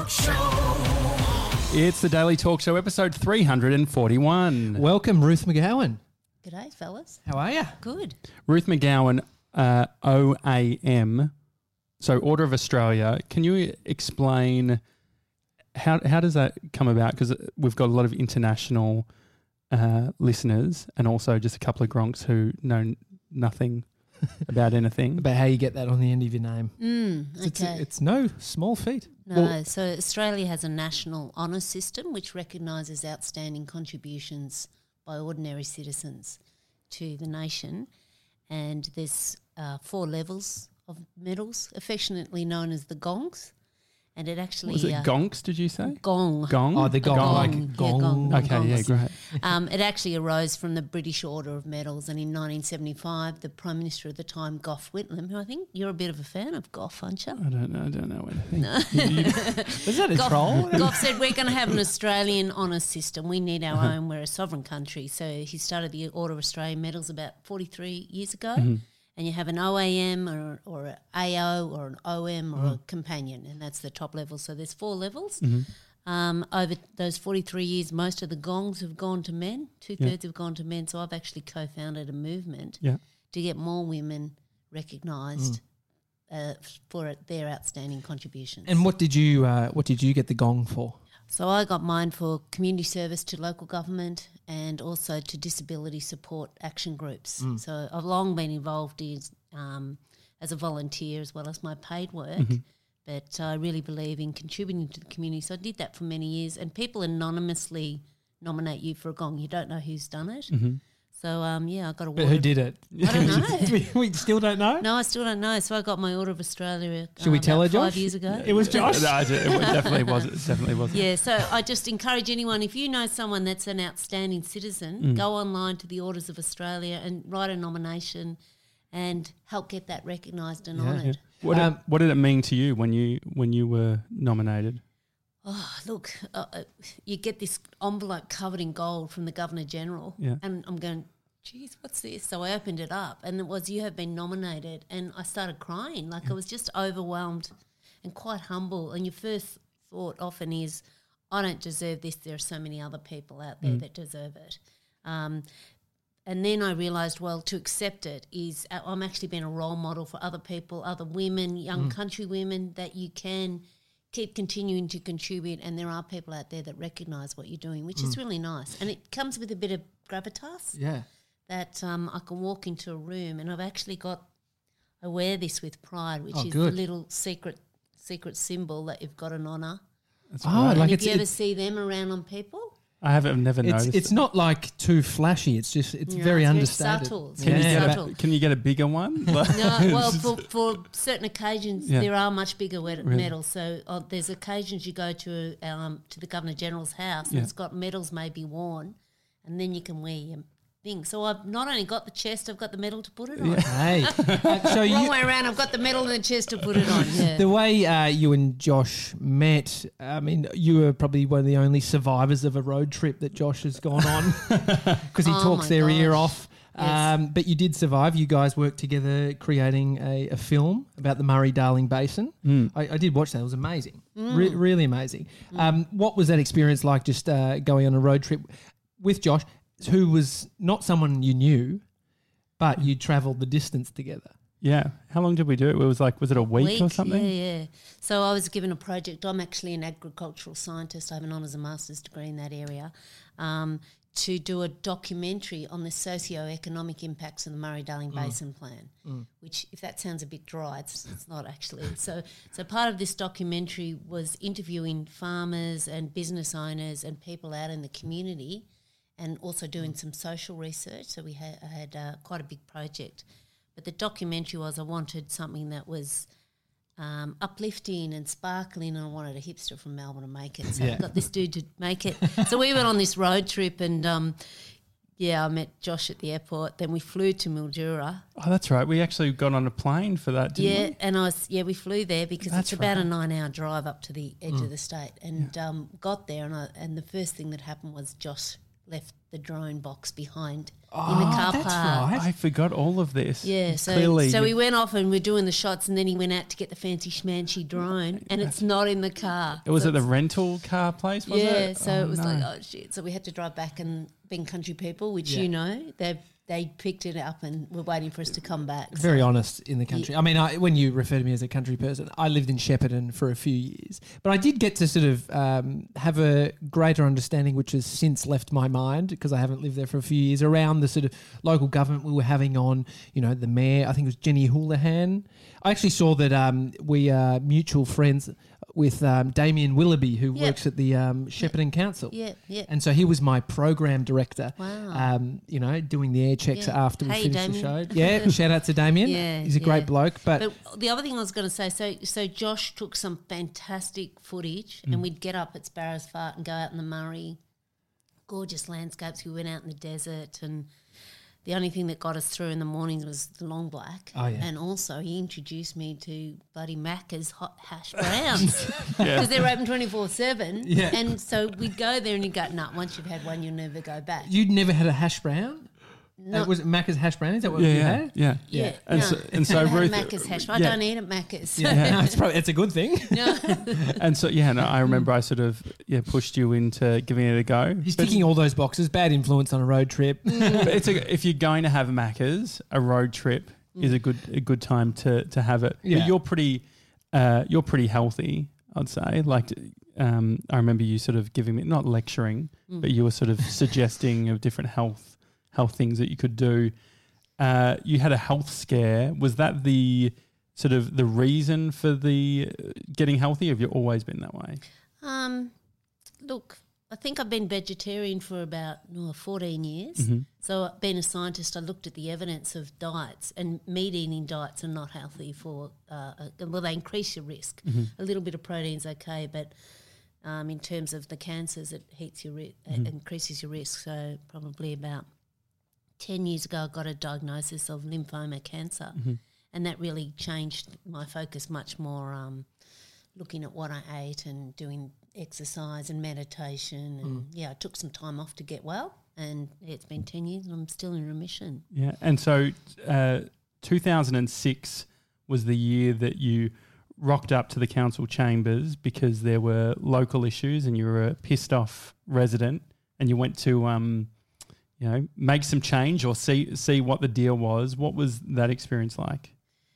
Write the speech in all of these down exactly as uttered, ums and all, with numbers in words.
Talk Show. It's the Daily Talk Show, episode three hundred forty-one. Welcome, Ruth McGowan. G'day, fellas. How are you? Good. Ruth McGowan, uh, O A M, so Order of Australia. Can you explain how how does that come about? Because we've got a lot of international uh, listeners and also just a couple of gronks who know nothing about anything. About how you get that on the end of your name. Mm, It's, okay. it's, it's no small feat. no, well- so Australia has a national honours system which recognises outstanding contributions by ordinary citizens to the nation, and there's uh, four levels of medals, affectionately known as the gongs, and it actually Was it uh, gonks, did you say? gong. Gong? Oh, the gong, Gong, like yeah, gong. gong. Okay, yeah, gongs. great. Um, it actually arose from the British Order of Medals, and in nineteen seventy-five, the Prime Minister at the time, Gough Whitlam, who I think you're a bit of a fan of, Gough, aren't you? I don't know. I don't know anything. Was that a Gough, troll? Gough said, we're going to have an Australian honours system. We need our own. We're a sovereign country. So he started the Order of Australian Medals about forty-three years ago. And you have an O A M or, or an A O or an O M or a companion, and that's the top level. So there's four levels. Um, over those forty-three years, most of the gongs have gone to men. Two-thirds have gone to men. So I've actually co-founded a movement Yeah. to get more women recognised uh, for their outstanding contributions. And what did you uh, what did you get the gong for? So I got mine for community service to local government and also to disability support action groups. So I've long been involved in, um, as a volunteer as well as my paid work, but I really believe in contributing to the community. So I did that for many years, and people anonymously nominate you for a gong. You don't know who's done it. So, um, yeah, I got a But who did it? I don't know. we, we still don't know? No, I still don't know. So I got my Order of Australia Should we uh, tell about her, five Josh? years ago. It was Josh. No, it it definitely was. It definitely was. Yeah, so I just encourage anyone, if you know someone that's an outstanding citizen, go online to the Orders of Australia and write a nomination and help get that recognised and honoured. What, Um, did, what did it mean to you when you when you were nominated? Oh, look, uh, uh, you get this envelope covered in gold from the Governor-General, Yeah. and I'm going, geez, what's this? So I opened it up, and it was, you have been nominated, and I started crying. Like I was just overwhelmed and quite humble, and your first thought often is, I don't deserve this. There are so many other people out there that deserve it. Um, and then I realised, well, to accept it is uh, I'm actually being a role model for other people, other women, young country women, that you can keep continuing to contribute, and there are people out there that recognise what you're doing, which is really nice. And it comes with a bit of gravitas Yeah. that um, I can walk into a room, and I've actually got, I wear this with pride, which Oh, is good. the little secret secret symbol that you've got an honour. Oh, And like if it's you ever it's, see them around on people, I haven't never it's, noticed. it's it. not like too flashy. It's just it's you know, very it's understated. subtle. It's Can very you get subtle. a, can you get a bigger one? Like- No, well, for, for certain occasions, Yeah. there are much bigger wed- Really? medals. So uh, there's occasions you go to um, to the Governor General's house, Yeah. and it's got medals may be worn, and then you can wear your thing. So I've not only got the chest, I've got the medal to put it on. Hey, uh, so Wrong you, way around, I've got the medal and the chest to put it on. Yeah. the way uh, you and Josh met, I mean, you were probably one of the only survivors of a road trip that Josh has gone on because he Oh talks my their ear gosh. off. Yes. Um, but you did survive. You guys worked together creating a, a film about the Murray-Darling Basin. I, I did watch that. It was amazing. Re- really amazing. Um, what was that experience like, just uh, going on a road trip with Josh, who was not someone you knew, but you travelled the distance together? Yeah. How long did we do it? It was like, was it a week, or something? Yeah, yeah. So I was given a project. I'm actually an agricultural scientist. I have an honours and master's degree in that area. Um, to do a documentary on the socio-economic impacts of the Murray-Darling Basin Plan, which, if that sounds a bit dry, it's, it's not actually. So, so part of this documentary was interviewing farmers and business owners and people out in the community, and also doing some social research. So we had, I had uh, quite a big project. But the documentary was, I wanted something that was um, uplifting and sparkling, and I wanted a hipster from Melbourne to make it. So I got this dude to make it. So we went on this road trip, and um, yeah, I met Josh at the airport. Then we flew to Mildura. Oh, that's right. We actually got on a plane for that, didn't Yeah, we? and I was yeah, we flew there because That's it's about right. a nine-hour drive up to the edge of the state, and um, got there, and I, and the first thing that happened was Josh left the drone box behind Oh, in the car that's park. right. I forgot all of this. Yeah, so Clearly so you- we went off and we're doing the shots, and then he went out to get the fancy schmancy drone, and it's not in the car. It was so at the it's- rental car place, was yeah, it? so Oh, it was no. like, oh shit. So we had to drive back, and being country people, which Yeah. you know, they they picked it up and were waiting for us to come back. Very honest in the country. I mean, I, when you refer to me as a country person, I lived in Shepparton for a few years, but I did get to sort of um, have a greater understanding, which has since left my mind because I haven't lived there for a few years, around the sort of local government we were having on, you know, the mayor, I think it was Jenny Houlihan. I actually saw that um, we are mutual friends with um, Damien Willoughby, who Yep. works at the um, Shepparton Council. Yeah, yeah. And so he was my program director. Wow. Um, you know, doing the air checks Yeah. after we Hey, finished Damien. the show. Yeah, shout out to Damien. Yeah, he's a great yeah. bloke. But, But the other thing I was going to say, so so Josh took some fantastic footage, and we'd get up at Sparrows Fart and go out in the Murray, gorgeous landscapes. We went out in the desert, and the only thing that got us through in the mornings was the long black. Oh, yeah. And also he introduced me to bloody Macca's hot hash browns Yeah. because they're open twenty-four seven. Yeah. And so we'd go there and you'd go, no, once you've had one, you'll never go back. you'd never had a hash brown? No. Uh, was it Macca's hash brown? Is that what Yeah, you yeah, had? yeah, Yeah, And no. so, and so I had Ruth, Macca's hash. I yeah. don't eat at Macca's. Yeah, no, it's probably it's a good thing. No. and so yeah, no, I remember I sort of yeah pushed you into giving it a go. He's But- ticking all those boxes. Bad influence on a road trip. but it's a, if you're going to have Macca's, a road trip is a good a good time to to have it. Yeah. But you're pretty uh, you're pretty healthy, I'd say. Like um, I remember you sort of giving me not lecturing, but you were sort of suggesting of different health health things that you could do. Uh, you had a health scare. Was that the sort of the reason for the uh, getting healthy? Or have you always been that way? Um, look, I think I've been vegetarian for about oh, fourteen years. Mm-hmm. So being a scientist, I looked at the evidence of diets, and meat-eating diets are not healthy for, uh, uh, well, they increase your risk. Mm-hmm. A little bit of protein's okay, but um, in terms of the cancers, it heats your ri- Mm-hmm. it increases your risk. So probably about ten years ago, I got a diagnosis of lymphoma cancer, Mm-hmm. and that really changed my focus much more, um, looking at what I ate and doing exercise and meditation. And yeah, I took some time off to get well, and yeah, it's been ten years and I'm still in remission. Yeah, and so uh, two thousand six was the year that you rocked up to the council chambers because there were local issues and you were a pissed off resident, and you went to um, you know make some change or see see what the deal was. What was that experience like?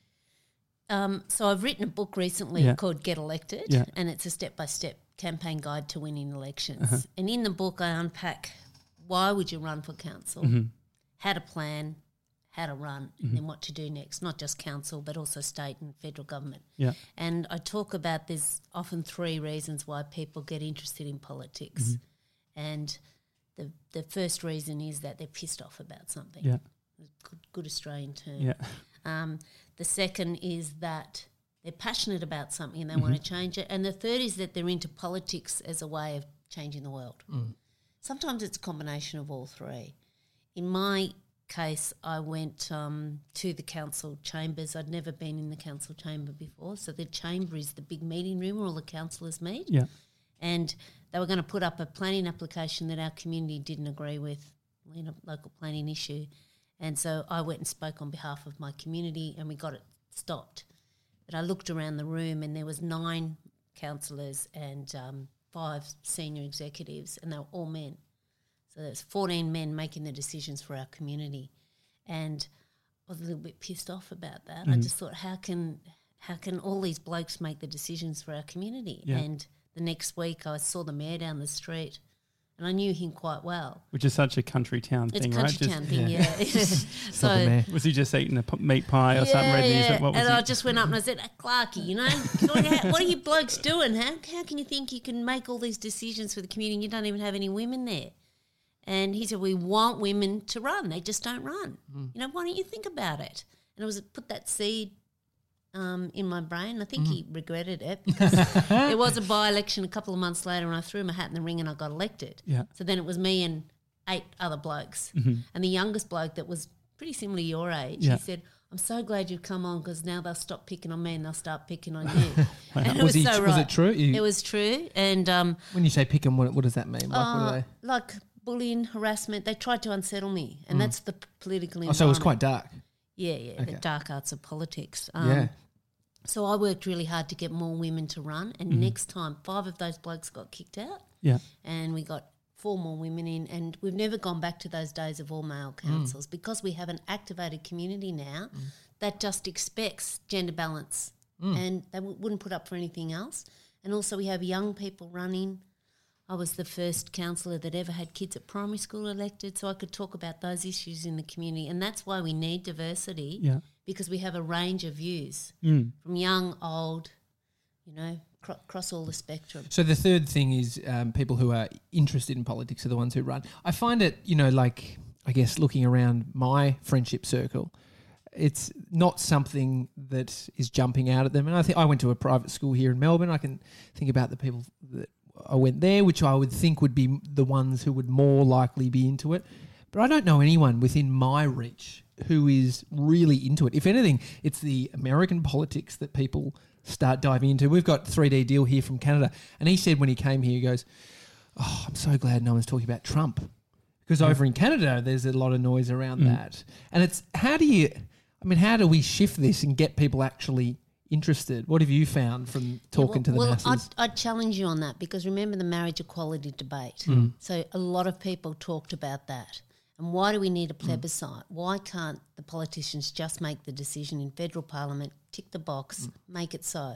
Um, so I've written a book recently Yeah. called Get Elected, Yeah. and it's a step-by-step campaign guide to winning elections. Uh-huh. And in the book, I unpack why would you run for council, Mm-hmm. how to plan, how to run, and then what to do next, not just council, but also state and federal government. Yeah, And I talk about there's often three reasons why people get interested in politics. Mm-hmm. And the the first reason is that they're pissed off about something. yeah, Good, good Australian term. yeah, Um, the second is that they're passionate about something and they Mm-hmm. want to change it. And the third is that they're into politics as a way of changing the world. Sometimes it's a combination of all three. In my case, I went um, to the council chambers. I'd never been in the council chamber before. So the chamber is the big meeting room where all the councillors meet. yeah. And they were going to put up a planning application that our community didn't agree with, in a local planning issue. And so I went and spoke on behalf of my community and we got it stopped. But I looked around the room and there was nine councillors and um, five senior executives, and they were all men. So there's fourteen men making the decisions for our community. And I was a little bit pissed off about that. I just thought, how can how can all these blokes make the decisions for our community? Yeah. And the next week I saw the mayor down the street and I knew him quite well. Which is such a country town It's thing, a right? country Just- town thing, yeah. Not the so mayor. Was he just eating a p- meat pie or something? yeah, Red news? yeah. What was and he? I just went up and I said, hey, Clarkie, you know, what are, what are you blokes doing? How, how can you think you can make all these decisions for the community and you don't even have any women there? And he said, we want women to run. They just don't run. You know, why don't you think about it? And it was put that seed um, in my brain. I think he regretted it because there was a by-election a couple of months later and I threw my hat in the ring and I got elected. Yeah. So then it was me and eight other blokes. And the youngest bloke that was pretty similar to your age, Yeah. he said, I'm so glad you've come on because now they'll stop picking on me and they'll start picking on you. And it Was was, he- so was right. it true? You- It was true. And um, When you say pick 'em, what, what does that mean? Like, what uh, are they? like bullying, harassment. They tried to unsettle me, and mm. that's the p- political environment. Oh, so it was quite dark. Yeah, yeah, okay. The dark arts of politics. Um, yeah. So I worked really hard to get more women to run, and mm. next time five of those blokes got kicked out. Yeah. And we got four more women in, and we've never gone back to those days of all male councils mm. because we have an activated community now mm. that just expects gender balance mm. and they w- wouldn't put up for anything else. And also we have young people running. I was the first councillor that ever had kids at primary school elected, so I could talk about those issues in the community, and that's why we need diversity yeah. because we have a range of views mm. from young, old, you know, cr- across all the spectrum. So the third thing is um, people who are interested in politics are the ones who run. I find it, you know, like I guess looking around my friendship circle, it's not something that is jumping out at them. And I think I went to a private school here in Melbourne. I can think about the people that I went there, which I would think would be the ones who would more likely be into it. But I don't know anyone within my reach who is really into it. If anything, it's the American politics that people start diving into. We've got three D Deal here from Canada, and he said when he came here, he goes, oh, I'm so glad no one's talking about Trump. Because over in Canada, there's a lot of noise around mm. that. And it's, how do you, I mean, how do we shift this and get people actually interested? What have you found from talking yeah, well, to the well, masses? Well, I'd, I'd challenge you on that because remember the marriage equality debate. Mm. So a lot of people talked about that. And why do we need a plebiscite? Mm. Why can't the politicians just make the decision in federal parliament, tick the box, mm. make it so?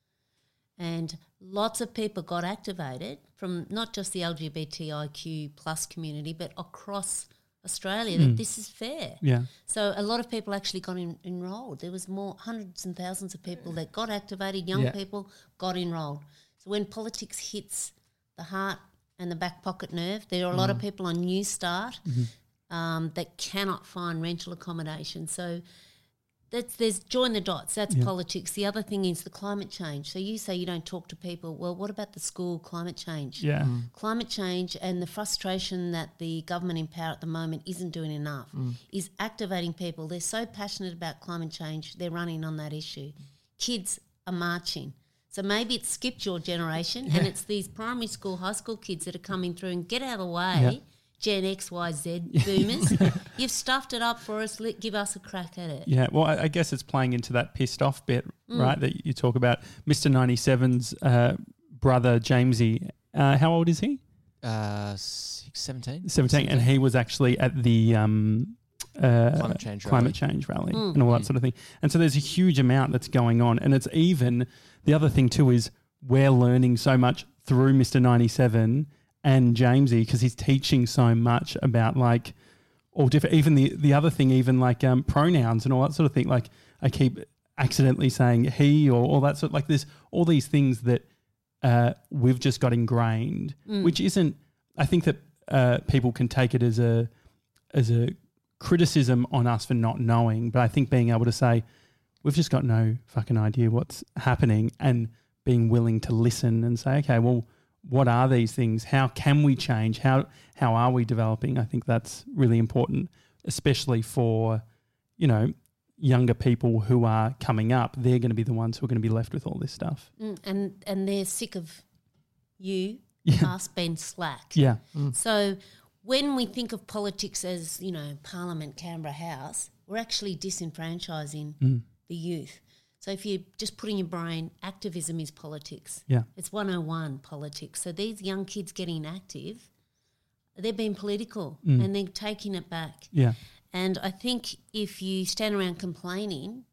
And lots of people got activated from not just the L G B T I Q plus community, but across Australia mm. that this is fair. Yeah. So a lot of people actually got in, enrolled. There was more hundreds and thousands of people that got activated, young yeah. people got enrolled. So when politics hits the heart and the back pocket nerve, there are a mm. lot of people on New Start mm-hmm. um, that cannot find rental accommodation. So that's there's join the dots. That's yeah. politics. The other thing is the climate change. So you say you don't talk to people. Well, what about the school climate change? Yeah. Mm. Climate change and the frustration that the government in power at the moment isn't doing enough mm. is activating people. They're so passionate about climate change, they're running on that issue. Kids are marching. So maybe it's skipped your generation yeah. and it's these primary school, high school kids that are coming through and get out of the way. Yeah. Gen X, Y, Z boomers. You've stuffed it up for us. Let, give us a crack at it. Yeah, well, I, I guess it's playing into that pissed off bit, mm. right, that you talk about. Mister ninety-seven's uh, brother, Jamesy, uh, how old is he? Uh, six, seventeen. seventeen, and he was actually at the um, uh, climate change rally, climate change rally mm. and all that mm. sort of thing. And so there's a huge amount that's going on. And it's even, the other thing too is we're learning so much through Mister ninety-seven and Jamesy because he's teaching so much about like all different, even the, the other thing, even like um, pronouns and all that sort of thing. Like I keep accidentally saying he or all that sort of, like there's all these things that uh, we've just got ingrained, mm. which isn't, I think that uh, people can take it as a, as a criticism on us for not knowing, but I think being able to say, we've just got no fucking idea what's happening and being willing to listen and say, okay, well, what are these things? How can we change? How how are we developing? I think that's really important, especially for, you know, younger people who are coming up. They're going to be the ones who are going to be left with all this stuff. Mm, and and they're sick of you, yeah. us being slack. Yeah. Mm. So when we think of politics as, you know, Parliament, Canberra House, we're actually disenfranchising mm. the youth. So if you just put in your brain, activism is politics. Yeah. It's one oh one politics. So these young kids getting active, they're being political mm. and they're taking it back. Yeah. And I think if you stand around complaining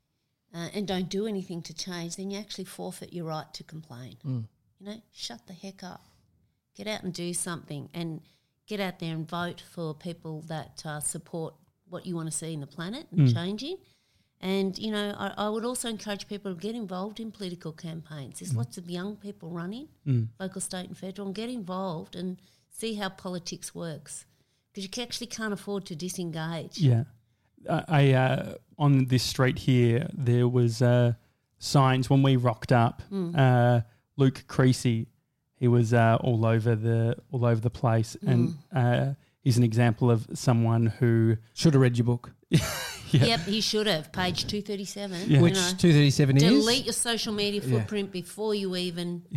uh, and don't do anything to change, then you actually forfeit your right to complain. Mm. You know, shut the heck up. Get out and do something and get out there and vote for people that uh, support what you want to see in the planet and mm. changing. And, you know, I, I would also encourage people to get involved in political campaigns. There's mm. lots of young people running, mm. local, state and federal, and get involved and see how politics works because you actually can't afford to disengage. Yeah. Uh, I uh, on this street here, there was uh, signs when we rocked up. Mm. Uh, Luke Creasy, he was uh, all over the all over the place, Mm. and uh, he's an example of someone who should have read your book. Yeah. Yep, he should have. Page two thirty-seven. Yeah. Which you know, two thirty-seven is? delete your social media Yeah. footprint before you even Yeah.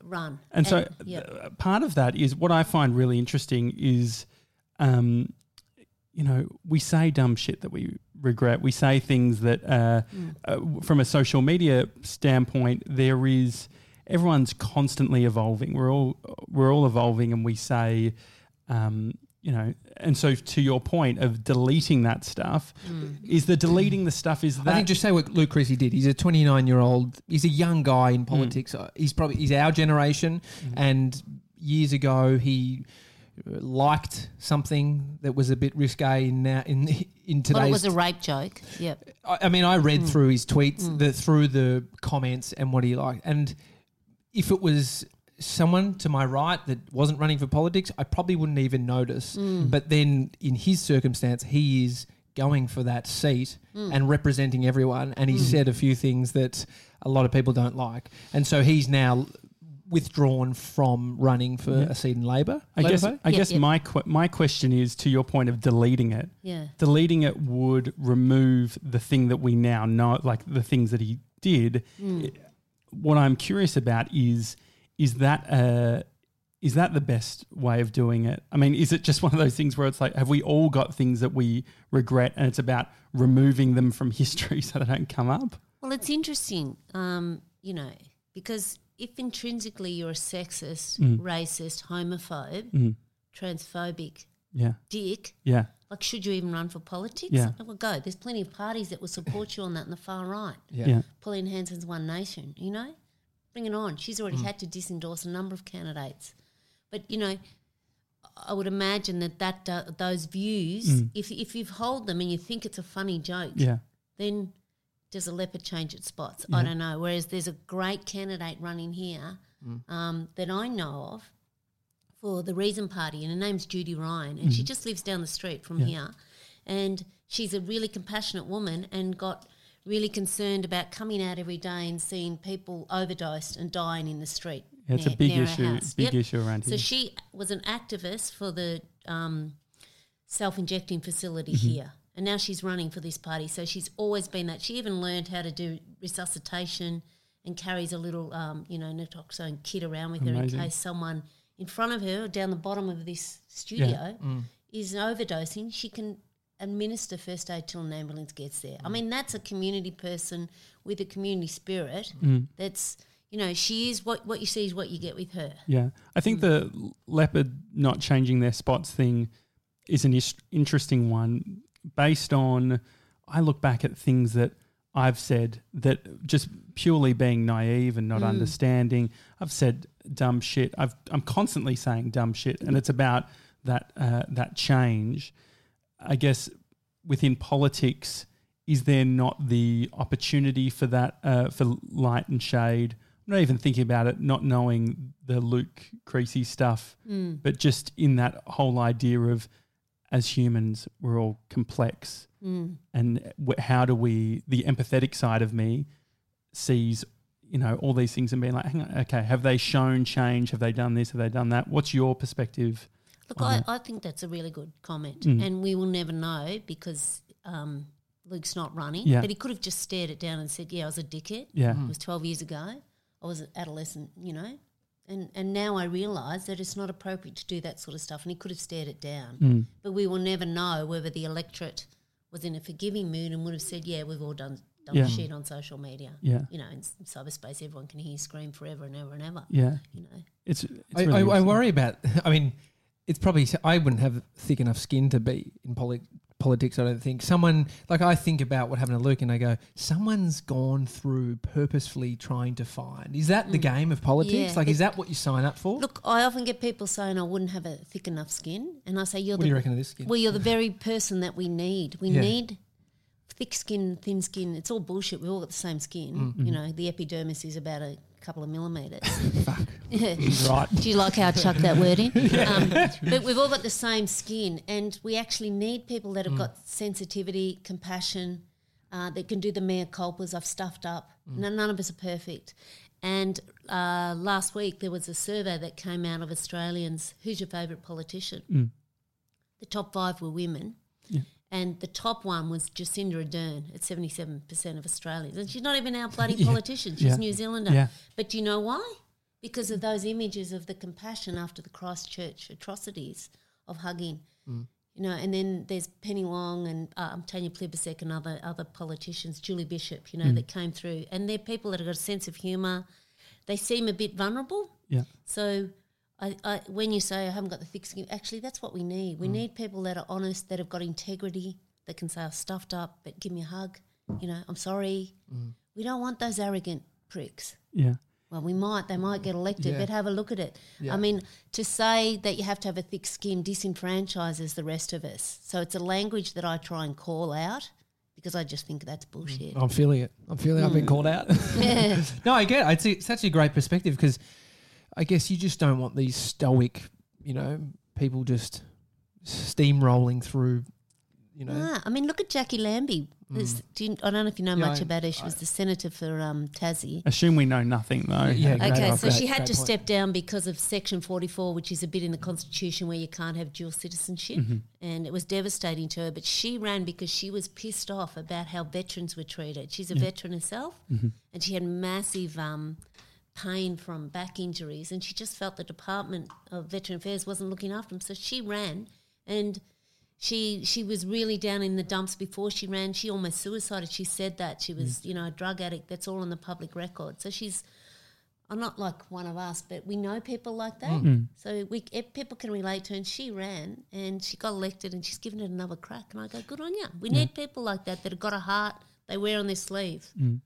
run. And, so yep. th- part of that is what I find really interesting is, um, you know, we say dumb shit that we regret. We say things that, uh, mm. uh, from a social media standpoint, there is everyone's constantly evolving. We're all we're all evolving, and we say, um, you know, and so to your point of deleting that stuff, mm. is the deleting the stuff is that I think just say what Luke Creasy did. He's a twenty-nine year old. He's a young guy in politics. Mm. He's probably he's our generation, mm. and years ago he liked something that was a bit risque in now in in today's. Well, it was a rape joke. Yep. I, I mean, I read mm. through his tweets, mm. the through the comments, and what he liked. And if it was someone to my right that wasn't running for politics, I probably wouldn't even notice. Mm. But then in his circumstance, he is going for that seat mm. and representing everyone. And he mm. said a few things that a lot of people don't like. And so he's now withdrawn from running for yeah. a seat in Labor. I Labor guess Party? I yep, guess yep. my qu- my question is, to your point of deleting it. Yeah. Deleting it would remove the thing that we now know, like the things that he did. Mm. It, what I'm curious about is is that uh, is that the best way of doing it? I mean, is it just one of those things where it's like, have we all got things that we regret, and it's about removing them from history so they don't come up? Well, it's interesting, um, you know, because if intrinsically you're a sexist, mm. racist, homophobe, mm. transphobic, yeah, dick, yeah, like, should you even run for politics? Yeah. Well, go. There's plenty of parties that will support you on that in the far right. Yeah. yeah. Pauline Hanson's One Nation, you know? Bring it on. She's already mm. had to disendorse a number of candidates. But, you know, I would imagine that, that uh, those views, mm. if if you hold them and you think it's a funny joke, yeah. then does a leopard change its spots? Yeah. I don't know. Whereas there's a great candidate running here mm. um, that I know of for the Reason Party, and her name's Judy Ryan, and mm. she just lives down the street from yeah. here. And she's a really compassionate woman and got really concerned about coming out every day and seeing people overdosed and dying in the street. Yeah, it's near, a big near issue, big yep. issue around so here. So she was an activist for the um, self-injecting facility mm-hmm. here, and now she's running for this party. So she's always been that. She even learned how to do resuscitation and carries a little, um, you know, naloxone kit around with Amazing. her in case someone in front of her or down the bottom of this studio Yeah. Mm. is overdosing. She can administer first aid till an ambulance gets there. I mean, that's a community person with a community spirit. Mm. That's, you know, she is what, what you see is what you get with her. Yeah. I think mm. the leopard not changing their spots thing is an is- interesting one based on, I look back at things that I've said that just purely being naive and not Mm. understanding. I've said dumb shit. I've, I'm constantly saying dumb shit, and it's about that uh, that change. I guess within politics, is there not the opportunity for that, uh, for light and shade? I'm not even thinking about it, not knowing the Luke Creasy stuff, Mm. but just in that whole idea of, as humans, we're all complex. Mm. And wh- how do we, the empathetic side of me sees, you know, all these things and being like, hang on, okay, have they shown change? Have they done this? Have they done that? What's your perspective? Look, I, I think that's a really good comment, Mm. and we will never know because um, Luke's not running. Yeah. But he could have just stared it down and said, "Yeah, I was a dickhead. Yeah. It was twelve years ago. I was an adolescent, you know." And and now I realise that it's not appropriate to do that sort of stuff, and he could have stared it down. Mm. But we will never know whether the electorate was in a forgiving mood and would have said, "Yeah, we've all done dumb Yeah. shit on social media." Yeah. You know, in s- cyberspace, everyone can hear you scream forever and ever and ever. Yeah. You know. It's, it's I, really I, I interesting. worry about, I mean, it's probably, I wouldn't have thick enough skin to be in poli- politics, I don't think. Someone, like I think about what happened to Luke and I go, someone's gone through purposefully trying to find. Is that the Mm. game of politics? Yeah, like, is it- that what you sign up for? Look, I often get people saying I wouldn't have a thick enough skin, and I say you're what the do you reckon of this skin? well, you're the very person that we need. We Yeah. need thick skin, thin skin. It's all bullshit. We've all got the same skin. Mm-hmm. You know, the epidermis is about a couple of millimetres. Fuck. Yeah. Right. Do you like how I chucked that word in? Um, but we've all got the same skin, and we actually need people that have Mm. got sensitivity, compassion, uh, that can do the mea culpas. I've stuffed up. Mm. No, none of us are perfect. And uh, last week there was a survey that came out of Australians. Who's your favourite politician? Mm. The top five were women. Yeah. And the top one was Jacinda Ardern at seventy-seven percent of Australians. And she's not even our bloody politician. She's Yeah. New Zealander. Yeah. But do you know why? because of those images of the compassion after the Christchurch atrocities of hugging. Mm. You know, and then there's Penny Wong and um, Tanya Plibersek and other other politicians, Julie Bishop, you know, Mm. that came through. And they're people that have got a sense of humour. They seem a bit vulnerable. Yeah. So I, I, when you say I haven't got the thick skin, actually that's what we need. We Mm. need people that are honest, that have got integrity, that can say I stuffed up, but give me a hug. You know, I'm sorry. Mm. We don't want those arrogant pricks. Yeah. Well, we might, they might get elected, Yeah. but have a look at it. Yeah. I mean, to say that you have to have a thick skin disenfranchises the rest of us. So it's a language that I try and call out because I just think that's bullshit. I'm feeling it. I'm feeling I've been called out. Yeah. No, I get it. It's, it's such a great perspective because I guess you just don't want these stoic, you know, people just steamrolling through, you know. Ah, I mean, look at Jackie Lambie. There's- Do you, I don't know if you know Yeah, much I- about her. She was the senator for um, Tassie. Assume we know nothing though. Yeah, great, Okay, oh, so great, she had great to point. step down because of Section forty-four, which is a bit in the Constitution where you can't have dual citizenship. Mm-hmm. And it was devastating to her. But she ran because she was pissed off about how veterans were treated. She's a veteran herself, Mm-hmm. and she had massive um, pain from back injuries. And she just felt the Department of Veteran Affairs wasn't looking after them. So she ran, and she she was really down in the dumps before she ran. She almost suicided. She said that. She was, you know, a drug addict. That's all on the public record. So she's... I'm not like one of us, but we know people like that. Mm. So we if people can relate to her. And she ran and she got elected and she's given it another crack. And I go, good on you. We need people like that that have got a heart they wear on their sleeve.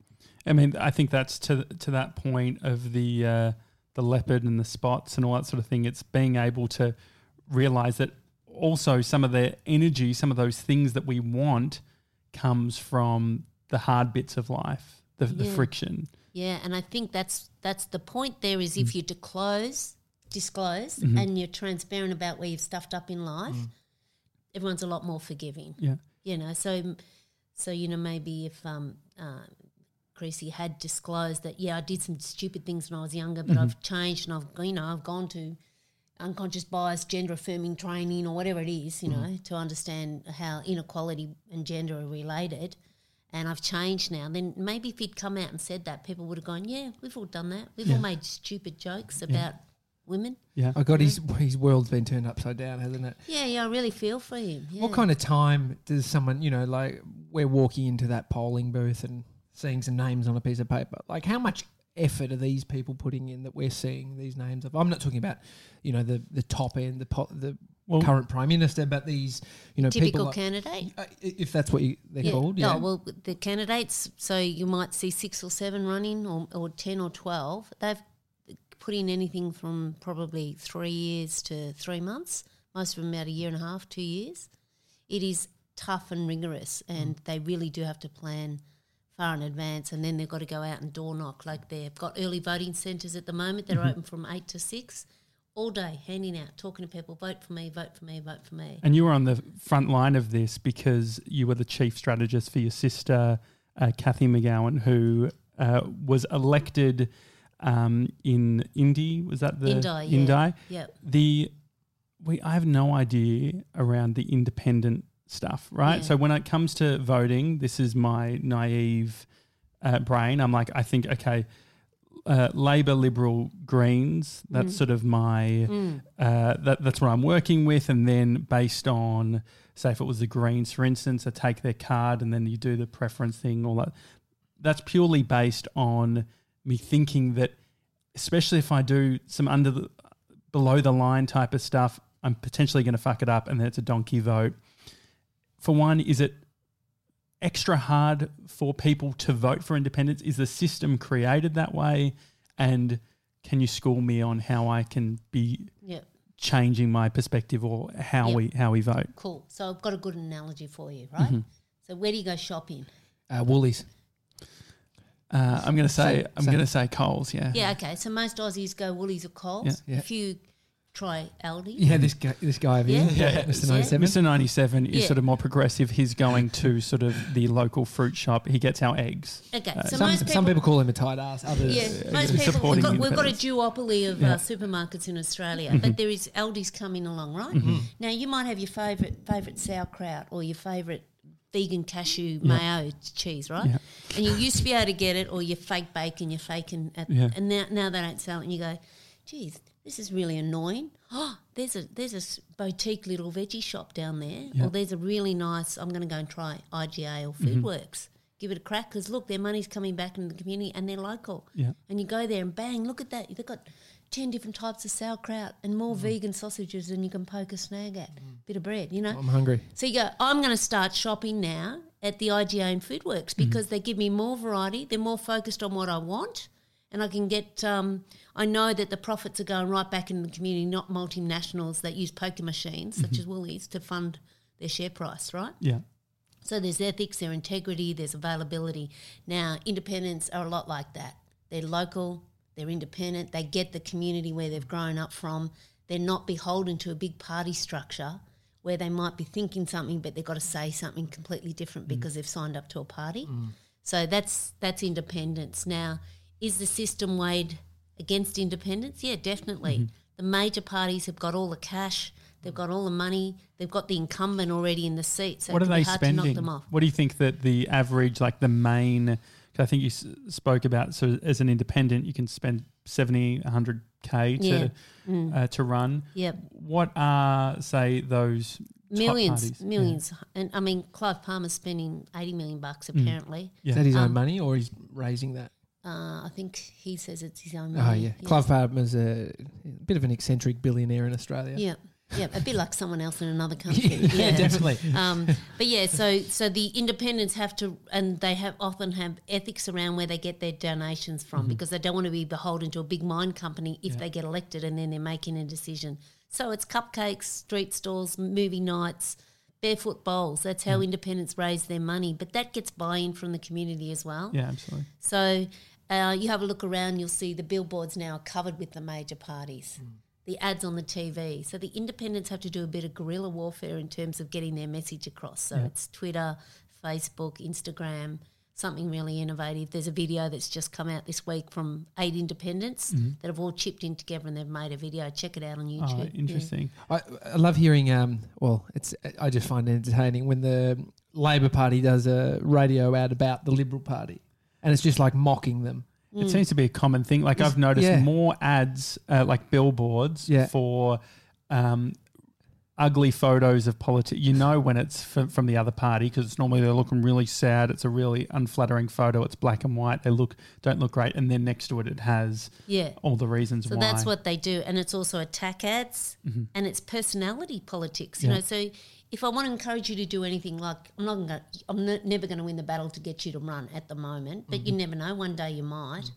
I mean, I think that's to to that point of the uh, the leopard and the spots and all that sort of thing. It's being able to realise that also some of the energy, some of those things that we want comes from the hard bits of life, the, the Yeah. friction. Yeah, and I think that's that's the point there is if you disclose, disclose Mm-hmm. and you're transparent about where you've stuffed up in life, everyone's a lot more forgiving. Yeah. You know, so so you know maybe if um uh, Creasy had disclosed that yeah I did some stupid things when I was younger, but I've changed and I've you know I've gone to unconscious bias, gender affirming training or whatever it is, you know, to understand how inequality and gender are related. And I've changed now. Then maybe if he'd come out and said that, people would have gone, yeah, we've all done that. We've all made stupid jokes about women. Yeah. Oh God, his his world's been turned upside down, hasn't it? Yeah, yeah, I really feel for him. Yeah. What kind of time does someone, you know, like we're walking into that polling booth and seeing some names on a piece of paper? Like how much effort are these people putting in that we're seeing these names of? I'm not talking about, you know, the, the top end, the po- the Well- current prime minister, but these, you know, typical people like, candidate? uh, if that's what you, they're called. Yeah. Oh, well, the candidates, so you might see six or seven running or, or ten or twelve. They've put in anything from probably three years to three months, most of them about a year and a half, two years. It is tough and rigorous and they really do have to plan far in advance, and then they've got to go out and door knock. Like they've got early voting centres at the moment that are open from eight to six, all day, handing out, talking to people, vote for me, vote for me, vote for me. And you were on the front line of this because you were the chief strategist for your sister, uh, Kathy McGowan, who uh, was elected um, in Indy. Was that the Indi, yeah. Indi? Yep. The we I have no idea around the independent stuff, right? Yeah. So when it comes to voting, this is my naive uh, brain. I'm like, I think, okay, uh, Labor, Liberal, Greens. That's Mm. sort of my uh, that that's what I'm working with, and then based on, say, if it was the Greens, for instance, I take their card, and then you do the preference thing, all that. That's purely based on me thinking that, especially if I do some under the below the line type of stuff, I'm potentially going to fuck it up, and then it's a donkey vote. For one, is it extra hard for people to vote for independence? Is the system created that way? And can you school me on how I can be Yep. changing my perspective or how Yep. we how we vote? Cool. So I've got a good analogy for you, right? Mm-hmm. So where do you go shopping? Uh, Woolies. Uh, I'm going to say Same- I'm same. going to say Coles. Yeah. Yeah, okay. So most Aussies go Woolies or Coles. Yeah, yeah. If you try Aldi. Yeah, this guy, this guy over Yeah. here, Yeah. Mister Yeah. ninety-seven. Mister ninety-seven is Yeah. sort of more progressive. He's going to sort of the local fruit shop. He gets our eggs. Okay. Uh, so Some, most people, some people call him a tight ass. Others, yeah, uh, most he's people, supporting we've got, we've got a independence. duopoly of Yeah. uh, supermarkets in Australia, but there is Aldi's coming along, right? Now you might have your favourite favourite sauerkraut or your favourite vegan cashew mayo cheese, right? Yeah. And you used to be able to get it, or your fake bacon, you're faking, at, Yeah. and now now they don't sell it, and you go, geez, this is really annoying. Oh, there's a there's a s- boutique little veggie shop down there, Yeah. or there's a really nice. I'm going to go and try I G A or Mm-hmm. Foodworks. Give it a crack, because look, their money's coming back into the community and they're local. Yeah. And you go there and bang, look at that. They've got ten different types of sauerkraut and more vegan sausages than you can poke a snag at. Bit of bread, you know. I'm hungry. So you go, I'm going to start shopping now at the I G A and Foodworks because they give me more variety. They're more focused on what I want, and I can get. Um, I know that the profits are going right back in the community, not multinationals that use poker machines such as Woolies to fund their share price, right? Yeah. So there's ethics, there's integrity, there's availability. Now, independents are a lot like that. They're local, they're independent, they get the community where they've grown up from. They're not beholden to a big party structure where they might be thinking something but they've got to say something completely different because they've signed up to a party. So that's that's independence. Now, is the system weighed against independence? Yeah, definitely. The major parties have got all the cash, they've got all the money, they've got the incumbent already in the seat, so What it are can they be hard to knock spending? them off. What do you think that the average, like the main, 'cause I think you s- spoke about, so as an independent, you can spend seventy, one hundred K to, Yeah. Mm. uh, to run. Yep. What are, say, those top Millions, parties? Yeah. millions. And I mean, Clive Palmer's spending eighty million bucks apparently. Yeah. Is that his Um, own money or he's raising that? Uh, I think he says it's his own Oh, money. yeah. Clive Palmer's a bit of an eccentric billionaire in Australia. Yeah, yeah, a bit like someone else in another country. yeah, definitely. Um, but yeah, so so the independents have to, and they have often have ethics around where they get their donations from Mm-hmm. because they don't want to be beholden to a big mine company if Yeah. they get elected and then they're making a decision. So it's cupcakes, street stalls, movie nights, barefoot bowls. That's how independents raise their money. But that gets buy-in from the community as well. Yeah, absolutely. So uh, you have a look around, you'll see the billboards now are covered with the major parties, the ads on the T V. So the independents have to do a bit of guerrilla warfare in terms of getting their message across. So Yeah. it's Twitter, Facebook, Instagram, something really innovative. There's a video that's just come out this week from eight independents that have all chipped in together and they've made a video. Check it out on YouTube. Oh, Yeah. interesting. I, I love hearing. Um, well, it's I just find it entertaining when the Labor Party does a radio ad about the Liberal Party, and it's just like mocking them. It seems to be a common thing. Like It's- I've noticed yeah. more ads, uh, like billboards Yeah. for um, ugly photos of politics. You know when it's f- from the other party because it's normally they're looking really sad. It's a really unflattering photo. It's black and white. They look don't look great. And then next to it, it has Yeah. all the reasons So why. that's what they do, and it's also attack ads, and it's personality politics. You Yeah. know, so if I want to encourage you to do anything, like I'm not going, to I'm ne- never going to win the battle to get you to run at the moment, but you never know. One day you might.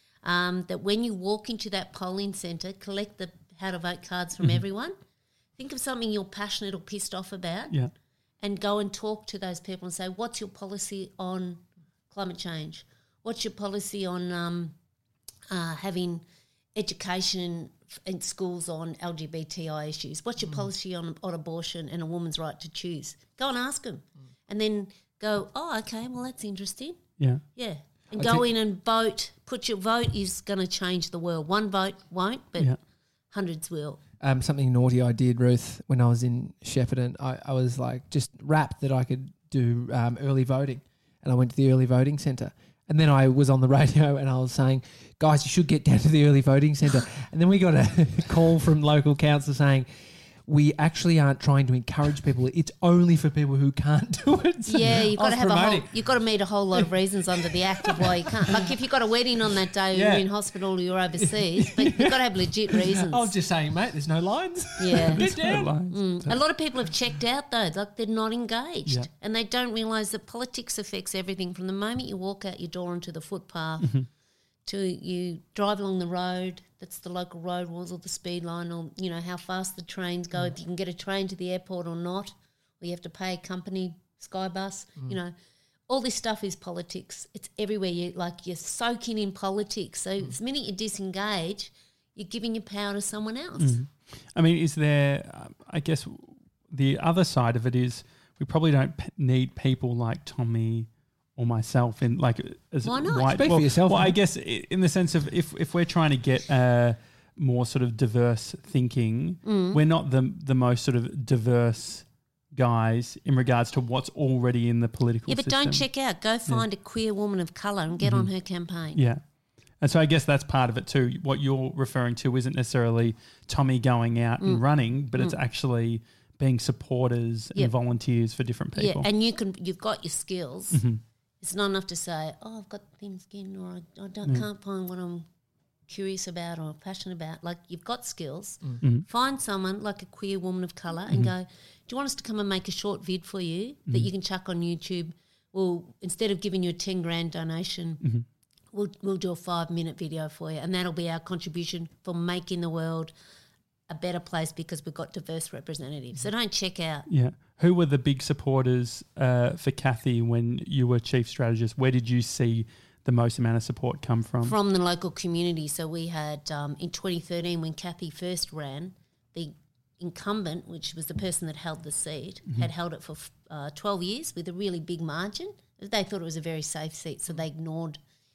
Um, that when you walk into that polling centre, collect the how to vote cards from everyone. Think of something you're passionate or pissed off about, Yeah. and go and talk to those people and say, what's your policy on climate change? What's your policy on um, uh, having education f- in schools on L G B T I issues? What's your policy on, on abortion and a woman's right to choose? Go and ask them. And then go, oh, okay, well, that's interesting. Yeah. Yeah. And I go think- in and vote. Put your vote is going to change the world. One vote won't, but Yeah. hundreds will. Um, something naughty I did, Ruth, when I was in Shepparton. I, I was like just rapt that I could do um, early voting, and I went to the early voting centre. And then I was on the radio and I was saying, guys, you should get down to the early voting centre. And then we got a call from local council saying, we actually aren't trying to encourage people. It's only for people who can't do it. So Yeah, you've I got was to have a whole, promoting. you've got to meet a whole lot of reasons under the act of why you can't. Like if you've got a wedding on that day, or Yeah. you're in hospital, or you're overseas, but you've got to have legit reasons. I was just saying, mate, there's no lines. Yeah. Get down. Lines. A lot of people have checked out though, like they're not engaged, Yeah. and they don't realise that politics affects everything from the moment you walk out your door onto the footpath Mm-hmm. to you drive along the road. That's the local road rules or the speed line, or you know how fast the trains go. If you can get a train to the airport or not, or you have to pay a company Skybus. You know, all this stuff is politics. It's everywhere. You like you're soaking in politics. So the minute you disengage, you're giving your power to someone else. I mean, is there, um, I guess the other side of it is we probably don't p- need people like Tommy or myself in like as Why not? white. Speak for well, yourself, Well, I mate. guess i- in the sense of if, if we're trying to get uh, more sort of diverse thinking, Mm. we're not the the most sort of diverse guys in regards to what's already in the political Yeah, but system. don't check out. Go find yeah. a queer woman of colour and get mm-hmm. on her campaign. Yeah. And so I guess that's part of it too. What you're referring to isn't necessarily Tommy going out mm. and running, but mm. it's actually being supporters yep. and volunteers for different people. Yeah, and you can, you've got your skills. Mm-hmm. It's not enough to say, oh, I've got thin skin or I, I don't, mm. can't find what I'm curious about or passionate about. Like, you've got skills. Mm-hmm. Find someone like a queer woman of colour and mm-hmm. go, do you want us to come and make a short vid for you mm-hmm. that you can chuck on YouTube? Well, instead of giving you a ten grand donation, mm-hmm. we'll, we'll do a five-minute video for you, and that'll be our contribution for making the world a better place because we've got diverse representatives. So don't check out. Yeah. Who were the big supporters uh, for Kathy when you were chief strategist? Where did you see the most amount of support come from? From the local community. So we had, um, in twenty thirteen, when Kathy first ran, the incumbent, which was the person that held the seat, mm-hmm. had held it for uh, twelve years with a really big margin. They thought it was a very safe seat, so they ignored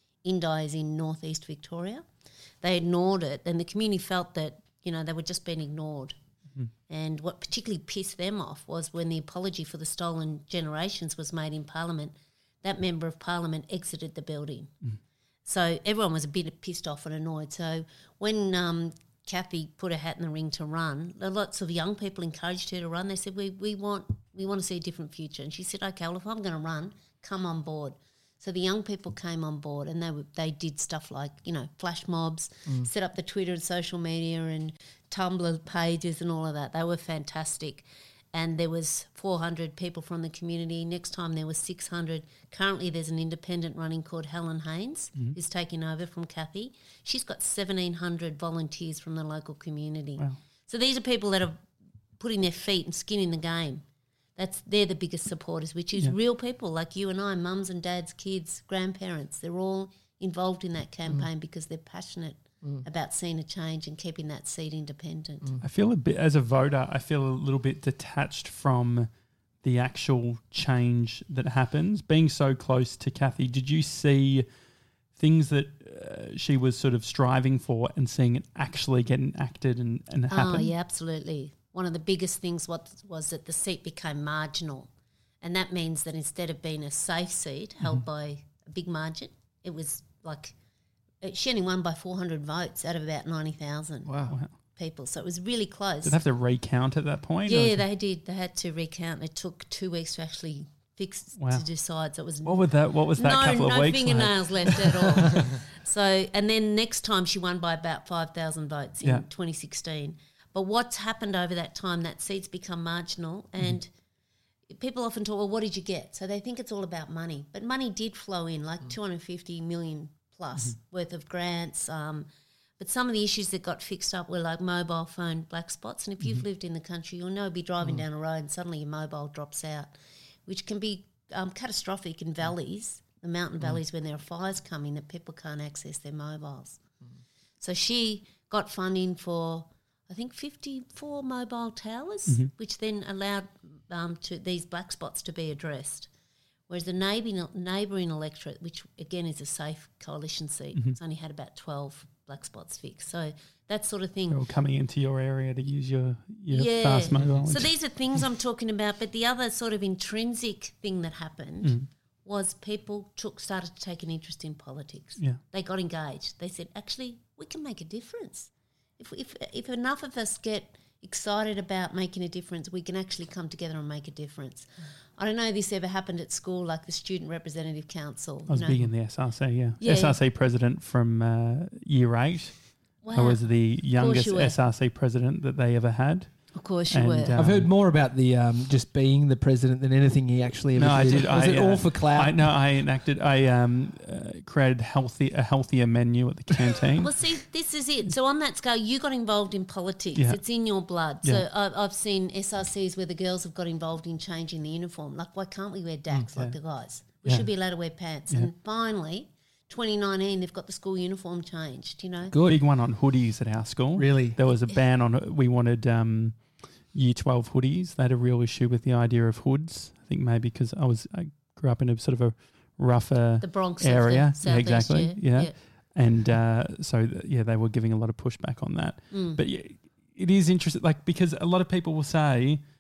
Indi in northeast Victoria. They ignored it, and the community felt that, you know, they were just being ignored. Mm-hmm. And what particularly pissed them off was when the apology for the stolen generations was made in Parliament, that member of Parliament exited the building. Mm. So everyone was a bit pissed off and annoyed. So when um, Kathy put her hat in the ring to run, lots of young people encouraged her to run. They said, we we want we want to see a different future. And she said, okay, well, if I'm going to run, come on board. So the young people came on board and they were, they did stuff like, you know, flash mobs, mm. set up the Twitter and social media and Tumblr pages and all of that. They were fantastic. And there was four hundred people from the community. Next time there was six hundred. Currently there's an independent running called Helen Haynes mm-hmm. who's taking over from Kathy. She's got seventeen hundred volunteers from the local community. Wow. So these are people that are putting their feet and skin in the game. That's They're the biggest supporters, which is yeah. real people like you and I, mums and dads, kids, grandparents. They're all involved in that campaign mm. because they're passionate Mm. about seeing a change and keeping that seat independent. Mm. I feel a bit, as a voter, I feel a little bit detached from the actual change that happens. Being so close to Kathy, did you see things that uh, she was sort of striving for and seeing it actually get enacted and, and happen? Oh, yeah, absolutely. One of the biggest things was, was that the seat became marginal, and that means that instead of being a safe seat held mm-hmm. by a big margin, it was like... She only won by four hundred votes out of about ninety thousand wow. people. So it was really close. Did they have to recount at that point? Yeah, they did. They had to recount. It took two weeks to actually fix wow. to decide. So it was what was that? What was that no, couple of no weeks? No fingernails like? left at all. So and then next time she won by about five thousand votes in yeah. twenty sixteen. But what's happened over that time? That seat's become marginal, and mm-hmm. people often talk, well, what did you get? So they think it's all about money, but money did flow in, like mm. two hundred fifty million plus mm-hmm. worth of grants. Um, but some of the issues that got fixed up were like mobile phone black spots. And if you've mm-hmm. lived in the country, you'll know, be driving mm. down a road and suddenly your mobile drops out, which can be um, catastrophic in valleys, the mountain valleys, mm. when there are fires coming that people can't access their mobiles. Mm. So she got funding for, I think, fifty-four mobile towers, mm-hmm. which then allowed um, to these black spots to be addressed. Whereas the neighbouring, neighbouring electorate, which again is a safe coalition seat, mm-hmm. it's only had about twelve black spots fixed. So that sort of thing. They're all coming into your area to use your, your yeah. fast mobile. So these are things I'm talking about. But the other sort of intrinsic thing that happened mm. was people took started to take an interest in politics. Yeah. They got engaged. They said, actually, we can make a difference. If if if enough of us get excited about making a difference, we can actually come together and make a difference. Mm. I don't know if this ever happened at school, like the Student Representative Council. I was you know. big in the S R C, yeah. yeah S R C president from uh, year eight. Wow. I was the youngest S R C president that they ever had. Of course you and, were. Um, I've heard more about the um, just being the president than anything he actually ever no, did. I did. Was I, it uh, all for clout? I, no, I enacted. I um, uh, created healthy a healthier menu at the canteen. Well, see, this is it. So on that scale, you got involved in politics. Yeah. It's in your blood. Yeah. So I've, I've seen S R Cs where the girls have got involved in changing the uniform. Like, why can't we wear D A Cs mm, like yeah. the guys? We yeah. should be allowed to wear pants. Yeah. And finally, twenty nineteen, they've got the school uniform changed, you know. Good. Big one on hoodies at our school. Really? There was a ban on, we wanted um, year twelve hoodies. They had a real issue with the idea of hoods. I think maybe because I was, I grew up in a sort of a rougher the Bronx area. Of the yeah, exactly. Yeah. Yeah. yeah. And uh, so, th- yeah, they were giving a lot of pushback on that. Mm. But yeah, it is interesting, like, because a lot of people will say,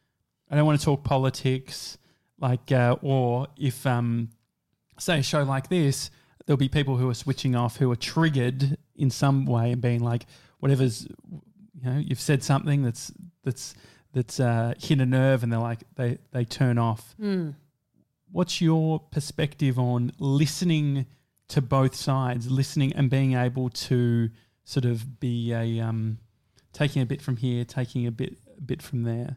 I don't want to talk politics, like, uh, or if, um, say, a show like this, there'll be people who are switching off, who are triggered in some way and being like, whatever's, you know, you've said something that's that's that's uh, hit a nerve, and they're like, they they turn off. Mm. What's your perspective on listening to both sides, listening and being able to sort of be a um, taking a bit from here, taking a bit a bit from there?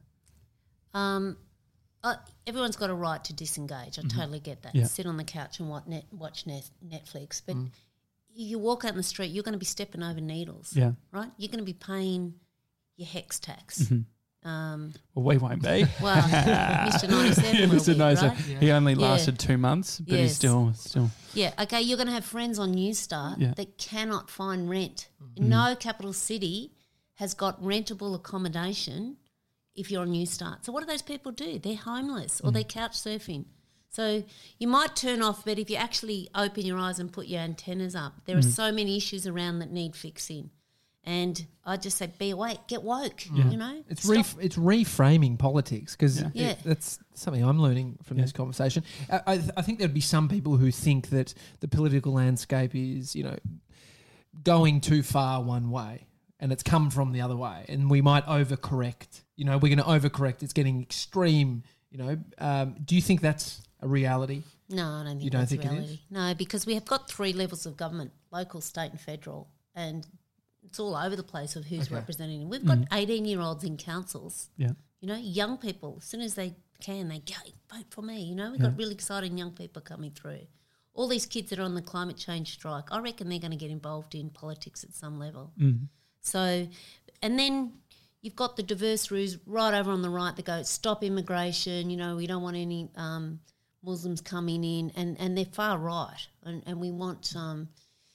Um, uh, everyone's got a right to disengage. I mm-hmm. totally get that. Yeah. Sit on the couch and watch, net, watch net, Netflix. But mm. you walk out in the street, you're going to be stepping over needles, yeah. right? You're going to be paying your hex tax. Mm-hmm. Um, well, we won't be. Well, Mister ninety-seven yeah, will Mister be, ninety-seven. right? Yeah. He only Yeah. lasted two months, but yes. he's still still. Yeah, okay, you're going to have friends on Newstart yeah. that cannot find rent. Mm-hmm. No capital city has got rentable accommodation if you're on Newstart. So what do those people do? They're homeless or mm. they're couch surfing. So you might turn off, but if you actually open your eyes and put your antennas up, there mm. are so many issues around that need fixing. And I just say, be awake, get woke, yeah. you know. It's ref- it's reframing politics because yeah. yeah. that's something I'm learning from yeah. this conversation. I, I, th- I think there'd be some people who think that the political landscape is, you know, going too far one way and it's come from the other way, and we might overcorrect. You know, we're going to overcorrect. It's getting extreme, you know. Um, do you think that's a reality? No, I don't think you don't that's think reality. it is? No, because we have got three levels of government, local, state and federal, and it's all over the place of who's okay. representing. We've got eighteen-year-olds in councils. Yeah. You know, young people, as soon as they can, they go, vote for me. You know, we've yeah. got really exciting young people coming through. All these kids that are on the climate change strike, I reckon they're going to get involved in politics at some level. Mm-hmm. So, and then you've got the diverse views right over on the right that go, stop immigration, you know, we don't want any um, Muslims coming in, and, and they're far right. And, and we want, um,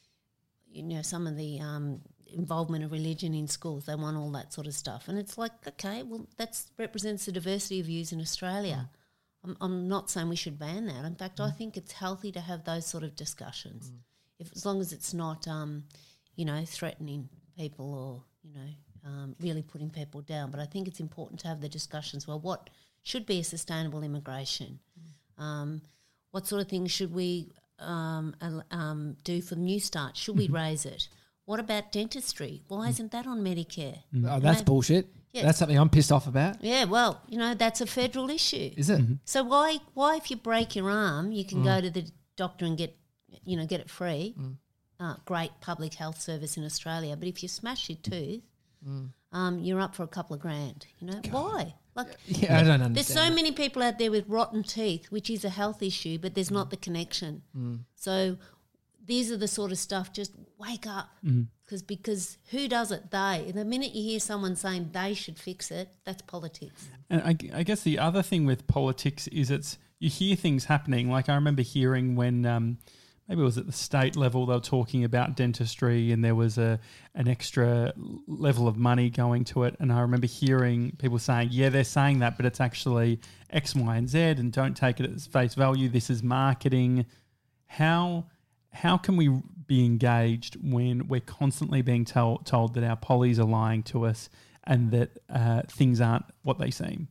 you know, some of the um, involvement of religion in schools. They want all that sort of stuff. And it's like, okay, well, that represents the diversity of views in Australia. Mm. I'm, I'm not saying we should ban that. In fact, mm. I think it's healthy to have those sort of discussions, mm. if as long as it's not, um, you know, threatening people or, you know, um, really putting people down. But I think it's important to have the discussions. Well, what should be a sustainable immigration? Mm. Um, what sort of things should we um, um, do for the Newstart? Should mm-hmm. we raise it? What about dentistry? Why isn't that on Medicare? Mm. Oh, that's know? bullshit. Yeah. That's something I'm pissed off about. Yeah, well, you know, that's a federal issue. Is it? Mm-hmm. So why why if you break your arm, you can mm. go to the doctor and get, you know, get it free. Mm. Uh, great public health service in Australia. But if you smash your tooth, mm. um, you're up for a couple of grand. You know, God. Why? Like, yeah, I don't understand. There's so many people out there with rotten teeth, which is a health issue, but there's mm. not the connection. Mm. So these are the sort of stuff, just wake up. Mm. Cause, because who does it? They. The minute you hear someone saying they should fix it, that's politics. And I, I guess the other thing with politics is it's you hear things happening. Like I remember hearing when um, maybe it was at the state level they were talking about dentistry and there was a an extra level of money going to it. And I remember hearing people saying, yeah, they're saying that, but it's actually X, Y, and Z, and don't take it as face value. This is marketing. How how can we be engaged when we're constantly being tell, told that our pollies are lying to us and that uh, things aren't what they seem?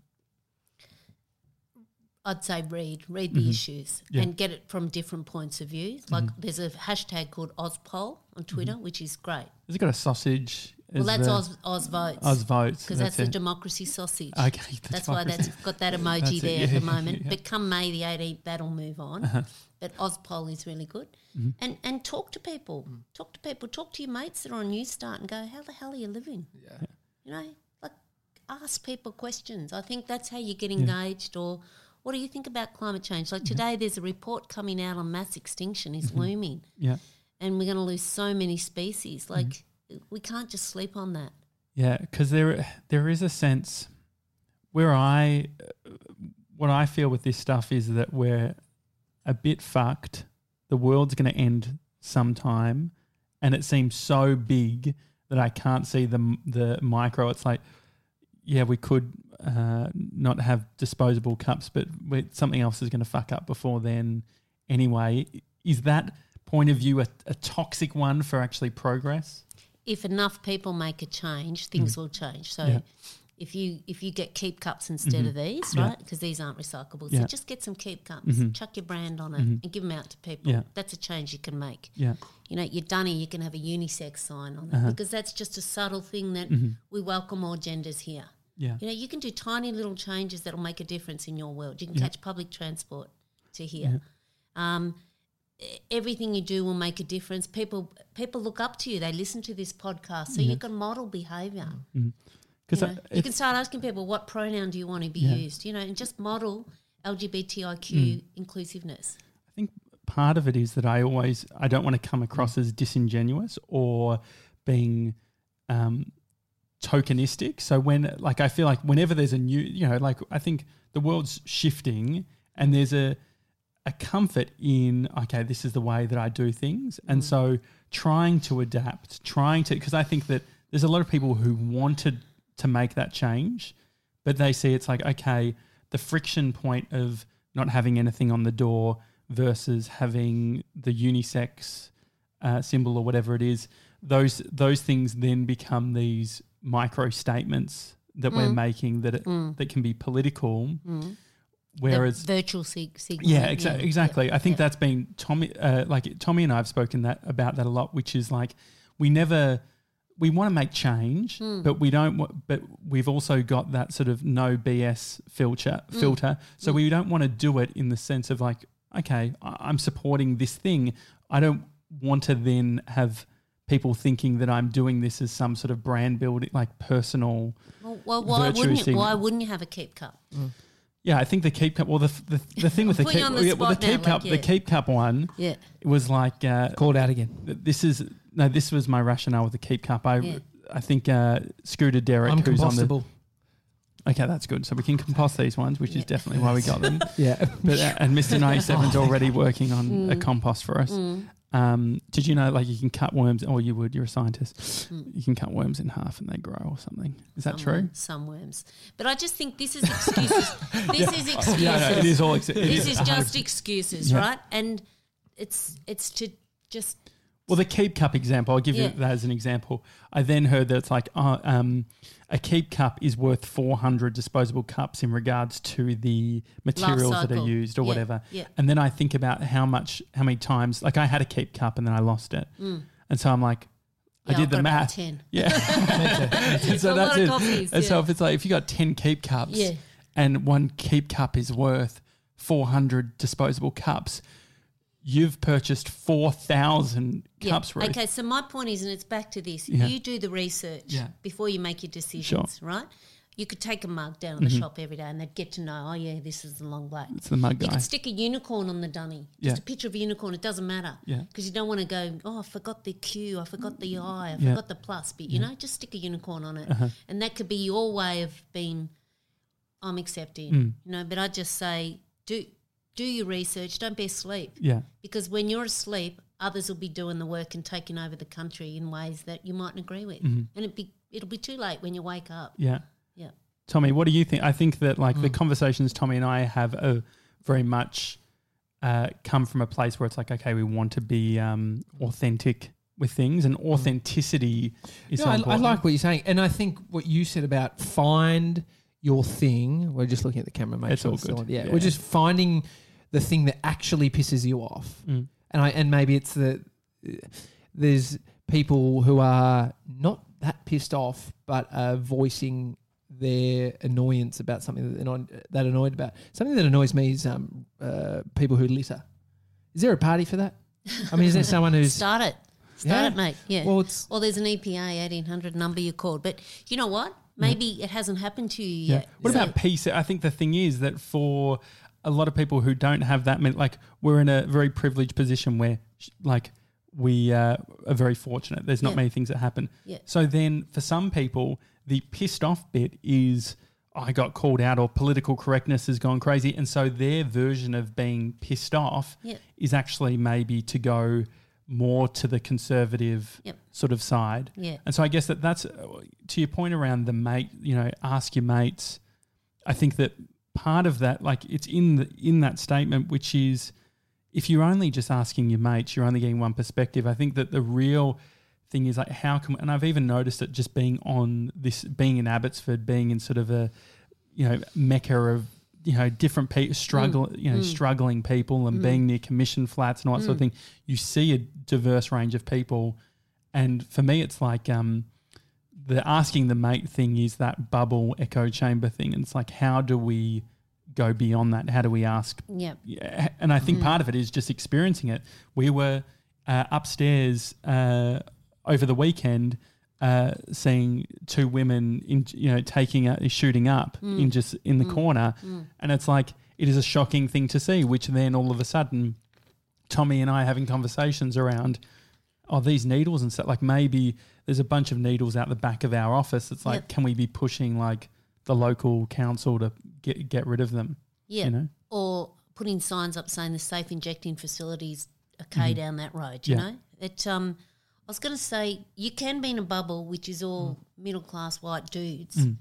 I'd say read, read the mm-hmm. issues yeah. and get it from different points of view. Like mm-hmm. there's a hashtag called Ozpoll on Twitter, mm-hmm. which is great. Has it got a sausage? Well, that's Oz, Oz Votes. Oz Votes. Because that's, that's the democracy sausage. Okay. That's, that's why that's got that emoji that's there it, yeah, at the moment. yeah. But come May the eighteenth, that'll move on. Uh-huh. But Ozpoll is really good. Mm-hmm. And and talk to people. Mm. Talk to people. Talk to your mates that are on Newstart and go, how the hell are you living? Yeah. You know, like ask people questions. I think that's how you get engaged. Yeah. Or what do you think about climate change? Like today there's a report coming out on mass extinction is mm-hmm. looming. Yeah. And we're going to lose so many species. Like mm-hmm. we can't just sleep on that. Yeah, because there there is a sense where I, what I feel with this stuff is that we're a bit fucked. The world's going to end sometime, and it seems so big that I can't see the the micro. It's like, yeah, we could uh, not have disposable cups, but we, something else is going to fuck up before then anyway. Is that point of view a, a toxic one for actually progress? If enough people make a change, things mm. will change. So yeah. if you if you get keep cups instead Mm-hmm. of these, Yeah. right? Because these aren't recyclable. Yeah. So just get some keep cups, Mm-hmm. chuck your brand on it, Mm-hmm. and give them out to people. Yeah. That's a change you can make. Yeah. You know, your dunny, you can have a unisex sign on it Uh-huh. because that's just a subtle thing that Mm-hmm. we welcome all genders here. Yeah. You know, you can do tiny little changes that'll make a difference in your world. You can Yeah. catch public transport to here. Um, e- everything you do will make a difference. People people look up to you. They listen to this podcast, so you can model behaviour. Because You, know? you can start asking people, what pronoun do you want to be Yeah. used? You know, and just model L G B T I Q inclusiveness. I think part of it is that I always I don't want to come across as disingenuous or being um, tokenistic. So when like I feel like whenever there's a new, you know, like I think the world's shifting and there's a a comfort in okay, this is the way that I do things, and so trying to adapt, trying to because I think that there's a lot of people who wanted to make that change, but they see it's like okay, the friction point of not having anything on the door versus having the unisex uh, symbol or whatever it is, those those things then become these micro statements that we're making that it, that can be political. Whereas the virtual sig- signal. yeah, exa- exactly. yeah, I think yeah. that's been Tommy. Uh, like Tommy and I have spoken that about that a lot, which is like we never we want to make change, Hmm. but we don't. wa- But we've also got that sort of no B S filter. Hmm. Filter. So we don't want to do it in the sense of like, okay, I- I'm supporting this thing. I don't want to then have people thinking that I'm doing this as some sort of brand building, like personal. Well, well why virtue wouldn't you, signal. why wouldn't you have a keep cup? Yeah, I think the keep cup. Well, the the, the thing with the Put you keep, on the yeah, well, the spot now, keep cup, like, the yeah. keep cup one. Yeah. It was like uh, Called out again. this is no, this was my rationale with the keep cup. I Yeah. I think uh, Scooter Derek, I'm who's on the compostable. okay, that's good. So we can compost these ones, which is Yeah. definitely why we got them. Yeah. But uh, and Mister ninety-seven's already working on Mm. a compost for us. Um, did you know like you can cut worms, or you would? You're a scientist. You can cut worms in half and they grow or something. Is that Some true? worms, some worms. But I just think this is excuses. This is excuses. Yeah, no, it is all. Ex- it This is is one hundred just excuses, Yeah. right? And it's it's to just Well, the keep cup example, I'll give Yeah. you that as an example. I then heard that it's like oh, um, a keep cup is worth four hundred disposable cups in regards to the materials that are cycle. used or Yeah, whatever. yeah. And then I think about how much, how many times, like I had a keep cup and then I lost it. And so I'm like, I Yeah, did I've the got about math. ten. Yeah. And so a that's lot of it. copies, and so yeah. if it's like, if you got ten keep cups Yeah. and one keep cup is worth four hundred disposable cups, you've purchased four thousand Yeah. cups, Ruth. Okay, so my point is, and it's back to this, Yeah. you do the research Yeah. before you make your decisions, right? You could take a mug down at the Mm-hmm. shop every day and they'd get to know, oh, yeah, this is the long black. It's the mug You guy. could stick a unicorn on the dunny, just Yeah. a picture of a unicorn, it doesn't matter. Yeah. Because you don't want to go, oh, I forgot the Q, I forgot the I, I Yeah. Uh-huh. forgot the plus bit, you know, just stick a unicorn on it. And that could be your way of being, I'm accepting, Mm. you know, but I just say, do do your research, don't be asleep. Yeah. Because when you're asleep, others will be doing the work and taking over the country in ways that you mightn't agree with. And it be it'll be too late when you wake up. Yeah. Yeah. Tommy, what do you think? I think that like the Mm. conversations Tommy and I have are very much uh, come from a place where it's like, okay, we want to be um, authentic with things, and authenticity is No, so I, I important. like what you're saying, and I think what you said about find your thing. We're just looking at the camera, make It's sure all it's still good. on. Yeah, Yeah. we're just finding the thing that actually pisses you off, Mm. and I and maybe it's the there's people who are not that pissed off, but are voicing their annoyance about something that they're not that annoyed about. Something that annoys me is um, uh, people who litter. Is there a party for that? I mean, is there someone who's Start it. Start Yeah. it, mate. Yeah. well? It's or there's an E P A eighteen hundred number you called. But you know what? Maybe it hasn't happened to you Yeah. yet. What So- about peace? I think the thing is that for a lot of people who don't have that many, like we're in a very privileged position where sh- like we uh, are very fortunate. There's not Yeah. many things that happen. Yeah. So then for some people, the pissed off bit is I got called out or political correctness has gone crazy. And so their version of being pissed off Yeah. is actually maybe to go more to the conservative Yep. sort of side. Yeah. And so I guess that that's, uh, to your point around the mate, you know, ask your mates. I think that part of that, like it's in the, in that statement, which is if you're only just asking your mates, you're only getting one perspective. I think that the real thing is like how can, and I've even noticed it just being on this, being in Abbotsford, being in sort of a, you know, mecca of, you know, different people, struggle, mm. you know, mm. struggling people and mm. being near commission flats and all that mm. sort of thing. You see a diverse range of people. And for me, it's like um, the asking the mate thing is that bubble echo chamber thing. And it's like, how do we go beyond that? How do we ask? Yep. Yeah. And I think mm. part of it is just experiencing it. We were uh, upstairs uh, over the weekend uh, seeing two women, in, you know, taking a, shooting up mm. in just in the mm. corner. Mm. And it's like, it is a shocking thing to see, which then all of a sudden Tommy and I are having conversations around, oh, these needles and stuff, like maybe there's a bunch of needles out the back of our office. It's like, yep. can we be pushing like the local council to get get rid of them? Yeah. You know? Or putting signs up saying the safe injecting facilities are K mm. down that road, you yeah. know? It um I was gonna say you can be in a bubble which is all mm. middle class white dudes. Mm.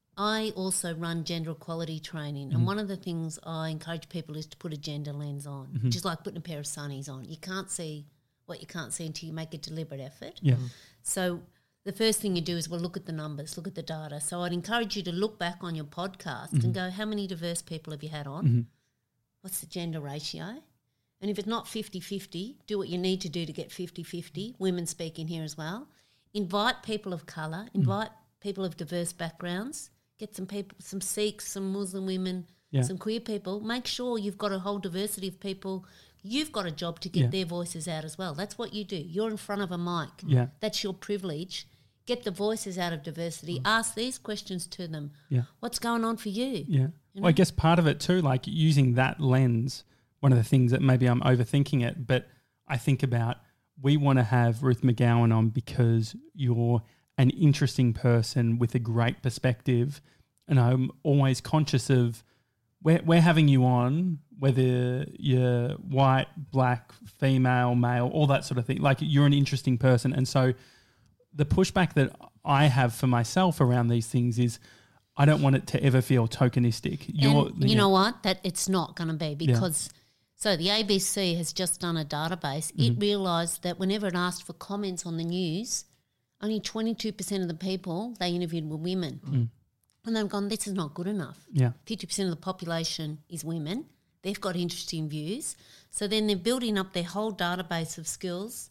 I also run gender equality training mm. and one of the things I encourage people is to put a gender lens on, mm-hmm. which is like putting a pair of sunnies on. You can't see what you can't see until you make a deliberate effort. Yeah. So the first thing you do is, well, look at the numbers, look at the data. So I'd encourage you to look back on your podcast mm-hmm. and go, how many diverse people have you had on? Mm-hmm. What's the gender ratio? And if it's not fifty-fifty, do what you need to do to get fifty-fifty. Women speaking here as well. Invite people of colour, invite mm. people of diverse backgrounds, get some people, some Sikhs, some Muslim women, yeah. some queer people. Make sure you've got a whole diversity of people. You've got a job to get yeah. their voices out as well. That's what you do. You're in front of a mic. Yeah. That's your privilege. Get the voices out of diversity. Mm. Ask these questions to them. Yeah. What's going on for you? Yeah. You know? Well, I guess part of it too, like using that lens, one of the things that maybe I'm overthinking it, but I think about we want to have Ruth McGowan on because you're an interesting person with a great perspective, and I'm always conscious of we're, we're having you on, whether you're white, black, female, male, all that sort of thing. Like you're an interesting person. And so the pushback that I have for myself around these things is I don't want it to ever feel tokenistic. You're, and you, you know, know what? That it's not going to be because yeah. so the A B C has just done a database. Mm-hmm. It realised that whenever it asked for comments on the news, only twenty-two percent of the people they interviewed were women. Mm. And they've gone, this is not good enough. Yeah. fifty percent of the population is women. They've got interesting views. So then they're building up their whole database of skills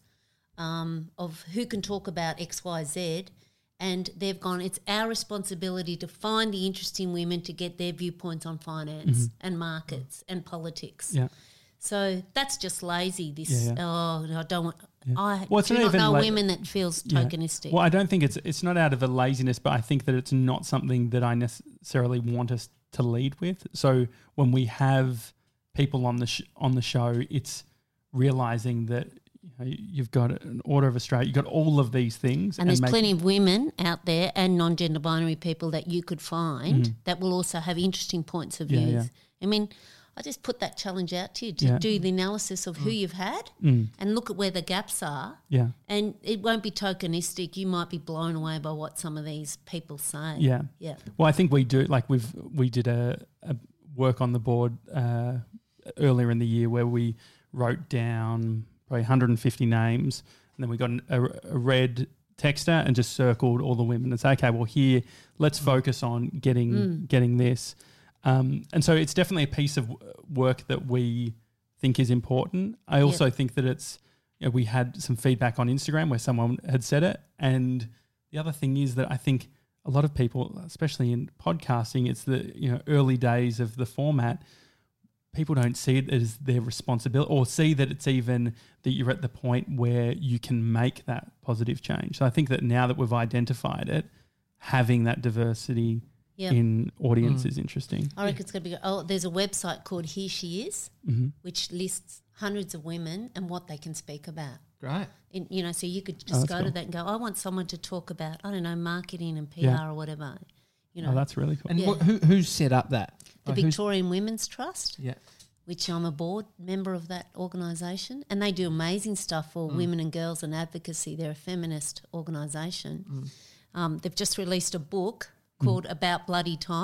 um, of who can talk about X, Y, Z, and they've gone, it's our responsibility to find the interesting women to get their viewpoints on finance mm-hmm. and markets and politics. Yeah. So that's just lazy. This yeah, yeah. oh, I don't want. Yeah. I well, do not know la- women that feels tokenistic. Yeah. Well, I don't think it's it's not out of a laziness, but I think that it's not something that I necessarily want us to lead with. So when we have people on the sh- on the show, it's realizing that you know, you've got an Order of Australia, you've got all of these things, and, and there's plenty of women out there and non-gender binary people that you could find mm. that will also have interesting points of yeah, views. Yeah. I mean. I just put that challenge out to you to yeah. do the analysis of who mm. you've had mm. and look at where the gaps are. Yeah. And it won't be tokenistic. You might be blown away by what some of these people say. Yeah. Yeah. Well, I think we do, like we've, we did a, a work on the board uh, earlier in the year where we wrote down probably one hundred fifty names and then we got an, a, a red texter and just circled all the women and say, okay, well here, let's mm. focus on getting mm. getting this. Um, and so it's definitely a piece of work that we think is important. I also yep. think that it's, you know, we had some feedback on Instagram where someone had said it. And the other thing is that I think a lot of people, especially in podcasting, it's the, you know, early days of the format. People don't see it as their responsibility or see that it's even that you're at the point where you can make that positive change. So I think that now that we've identified it, having that diversity Yep. in audience mm. is interesting. I reckon it's going to be. Oh, there's a website called Here She Is, mm-hmm. which lists hundreds of women and what they can speak about. Great. In, you know, so you could just oh, go cool. to that and go, I want someone to talk about, I don't know, marketing and P R yeah. or whatever. You know, oh, that's really cool. And yeah. wh- who who set up that? The like Victorian Women's Trust. Yeah. Which I'm a board member of that organisation, and they do amazing stuff for mm. women and girls and advocacy. They're a feminist organisation. Mm. Um, they've just released a book called mm. About Bloody Time. Yeah.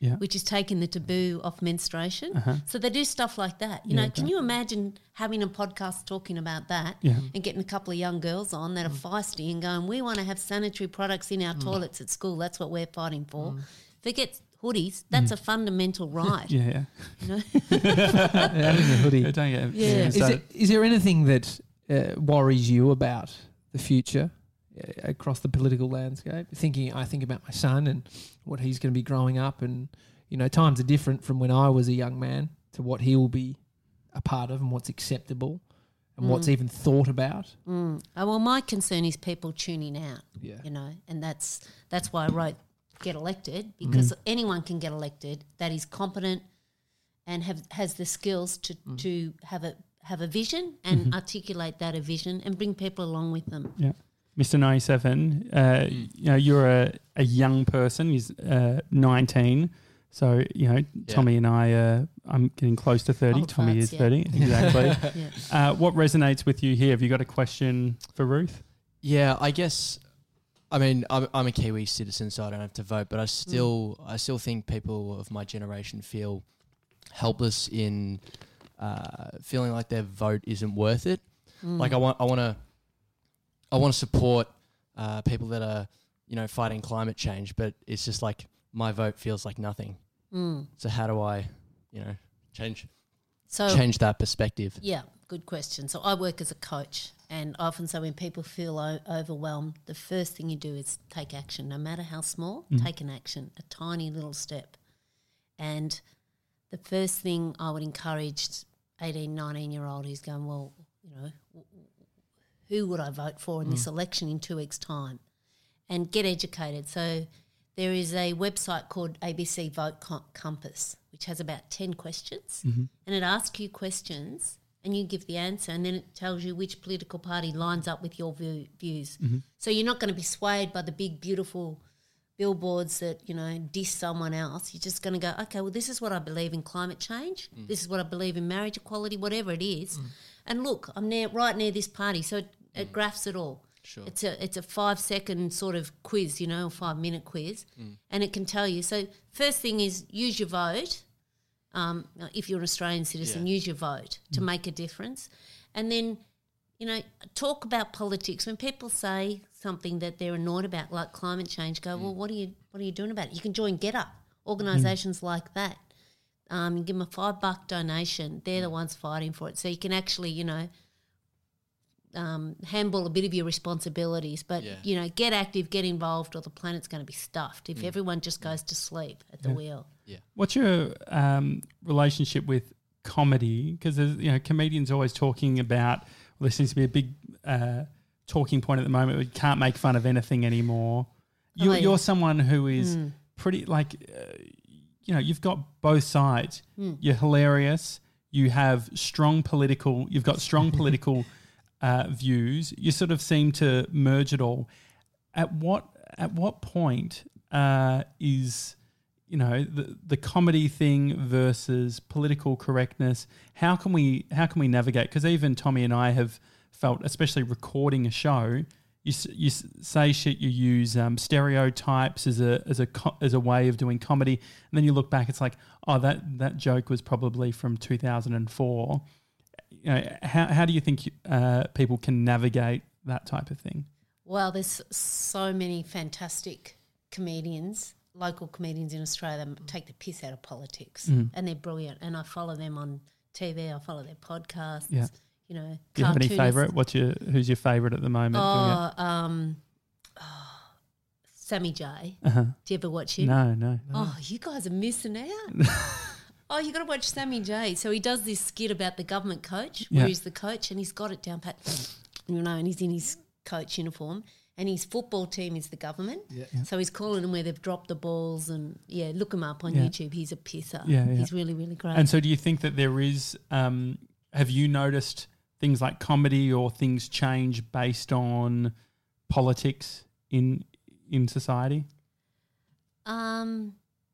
Yeah. which is taking the taboo off menstruation. Uh-huh. So they do stuff like that. You Yeah, know, can great. you imagine having a podcast talking about that Yeah. and getting a couple of young girls on that are feisty and going, we want to have sanitary products in our toilets at school. That's what we're fighting for. Forget hoodies. That's a fundamental right. Yeah, yeah. You know? Having a hoodie. Yeah, don't get Yeah. yeah, Is, so- it, is there anything that uh, worries you about the future uh, across the political landscape? Thinking, I think about my son and what he's going to be growing up, and you know, times are different from when I was a young man to what he will be a part of, and what's acceptable, and what's even thought about. Mm. Oh, well, my concern is people tuning out. Yeah. You know, and that's that's why I wrote Get Elected, because anyone can get elected that is competent and have has the skills to, to have a have a vision and articulate that a vision and bring people along with them. Yeah. Mister ninety-seven, uh, you know, you're a, a young person. He's uh, nineteen. So, you know, Tommy and I, uh, I'm getting close to thirty. Old Tommy farts, is yeah. thirty. Exactly. Yeah. uh, what resonates with you here? Have you got a question for Ruth? Yeah, I guess. I mean, I'm, I'm a Kiwi citizen, so I don't have to vote. But I still, I still think people of my generation feel helpless in uh, feeling like their vote isn't worth it. Like I want, I want to, I want to support uh, people that are, you know, fighting climate change. But it's just like my vote feels like nothing. Mm. So how do I, you know, change So change that perspective? yeah, good question. So I work as a coach, and I often say when people feel o- overwhelmed, the first thing you do is take action, no matter how small. Take an action, a tiny little step. And the first thing I would encourage eighteen, nineteen year old who's going, well, you know, w- w- who would I vote for in this election in two weeks' time? And get educated. So there is a website called A B C Vote Com- Compass, which has about ten questions, and it asks you questions and you give the answer, and then it tells you which political party lines up with your view, views. So you're not going to be swayed by the big, beautiful billboards that, you know, diss someone else. You're just going to go, okay, well, this is what I believe in climate change. This is what I believe in marriage equality, whatever it is. And look, I'm near, right near this party, so it, it graphs it all. Sure. It's a it's a five second sort of quiz, you know, a five minute quiz, and it can tell you. So first thing is use your vote. Um, if you're an Australian citizen, Yeah. use your vote to make a difference, and then, you know, talk about politics. When people say something that they're annoyed about, like climate change, go, well, what are you what are you doing about it? You can join Get Up, organisations like that. Um, you give them a five buck donation. They're the ones fighting for it, so you can actually, you know. Um, handball a bit of your responsibilities, but Yeah. you know, get active, get involved, or the planet's going to be stuffed if everyone just goes to sleep at the wheel. What's your um, relationship with comedy? Because you know, comedians are always talking about. Well, there seems to be a big uh, talking point at the moment. We can't make fun of anything anymore. You're, Oh, yeah. you're someone who is pretty like, uh, you know, you've got both sides. You're hilarious. You have strong political. You've got strong political. Uh, views. You sort of seem to merge it all. At what at what point uh, is you know the the comedy thing versus political correctness? How can we how can we navigate? Because even Tommy and I have felt, especially recording a show, you s- you s- say shit. You use um, stereotypes as a as a co- as a way of doing comedy, and then you look back. It's like, oh, that that joke was probably from two thousand four. You know, how how do you think uh, people can navigate that type of thing? Well, there's so many fantastic comedians, local comedians in Australia that take the piss out of politics, Mm. and they're brilliant. And I follow them on T V. I follow their podcasts. Yeah. You know, Do you have any cartoonists. favourite? What's your who's your favourite at the moment? doing it? Oh, um, oh, Sammy J. Uh-huh. Do you ever watch him? No, no. Oh, you guys are missing out. Oh, you got to watch Sammy J. So he does this skit about the government coach, where Yeah. he's the coach, and he's got it down pat, you know, and he's in his coach uniform, and his football team is the government. Yeah. So he's calling them where they've dropped the balls, and yeah, look him up on Yeah. YouTube. He's a pisser. Yeah, yeah. He's really, really great. And so, do you think that there is? Um, have you noticed things like comedy or things change based on politics in in society? Um,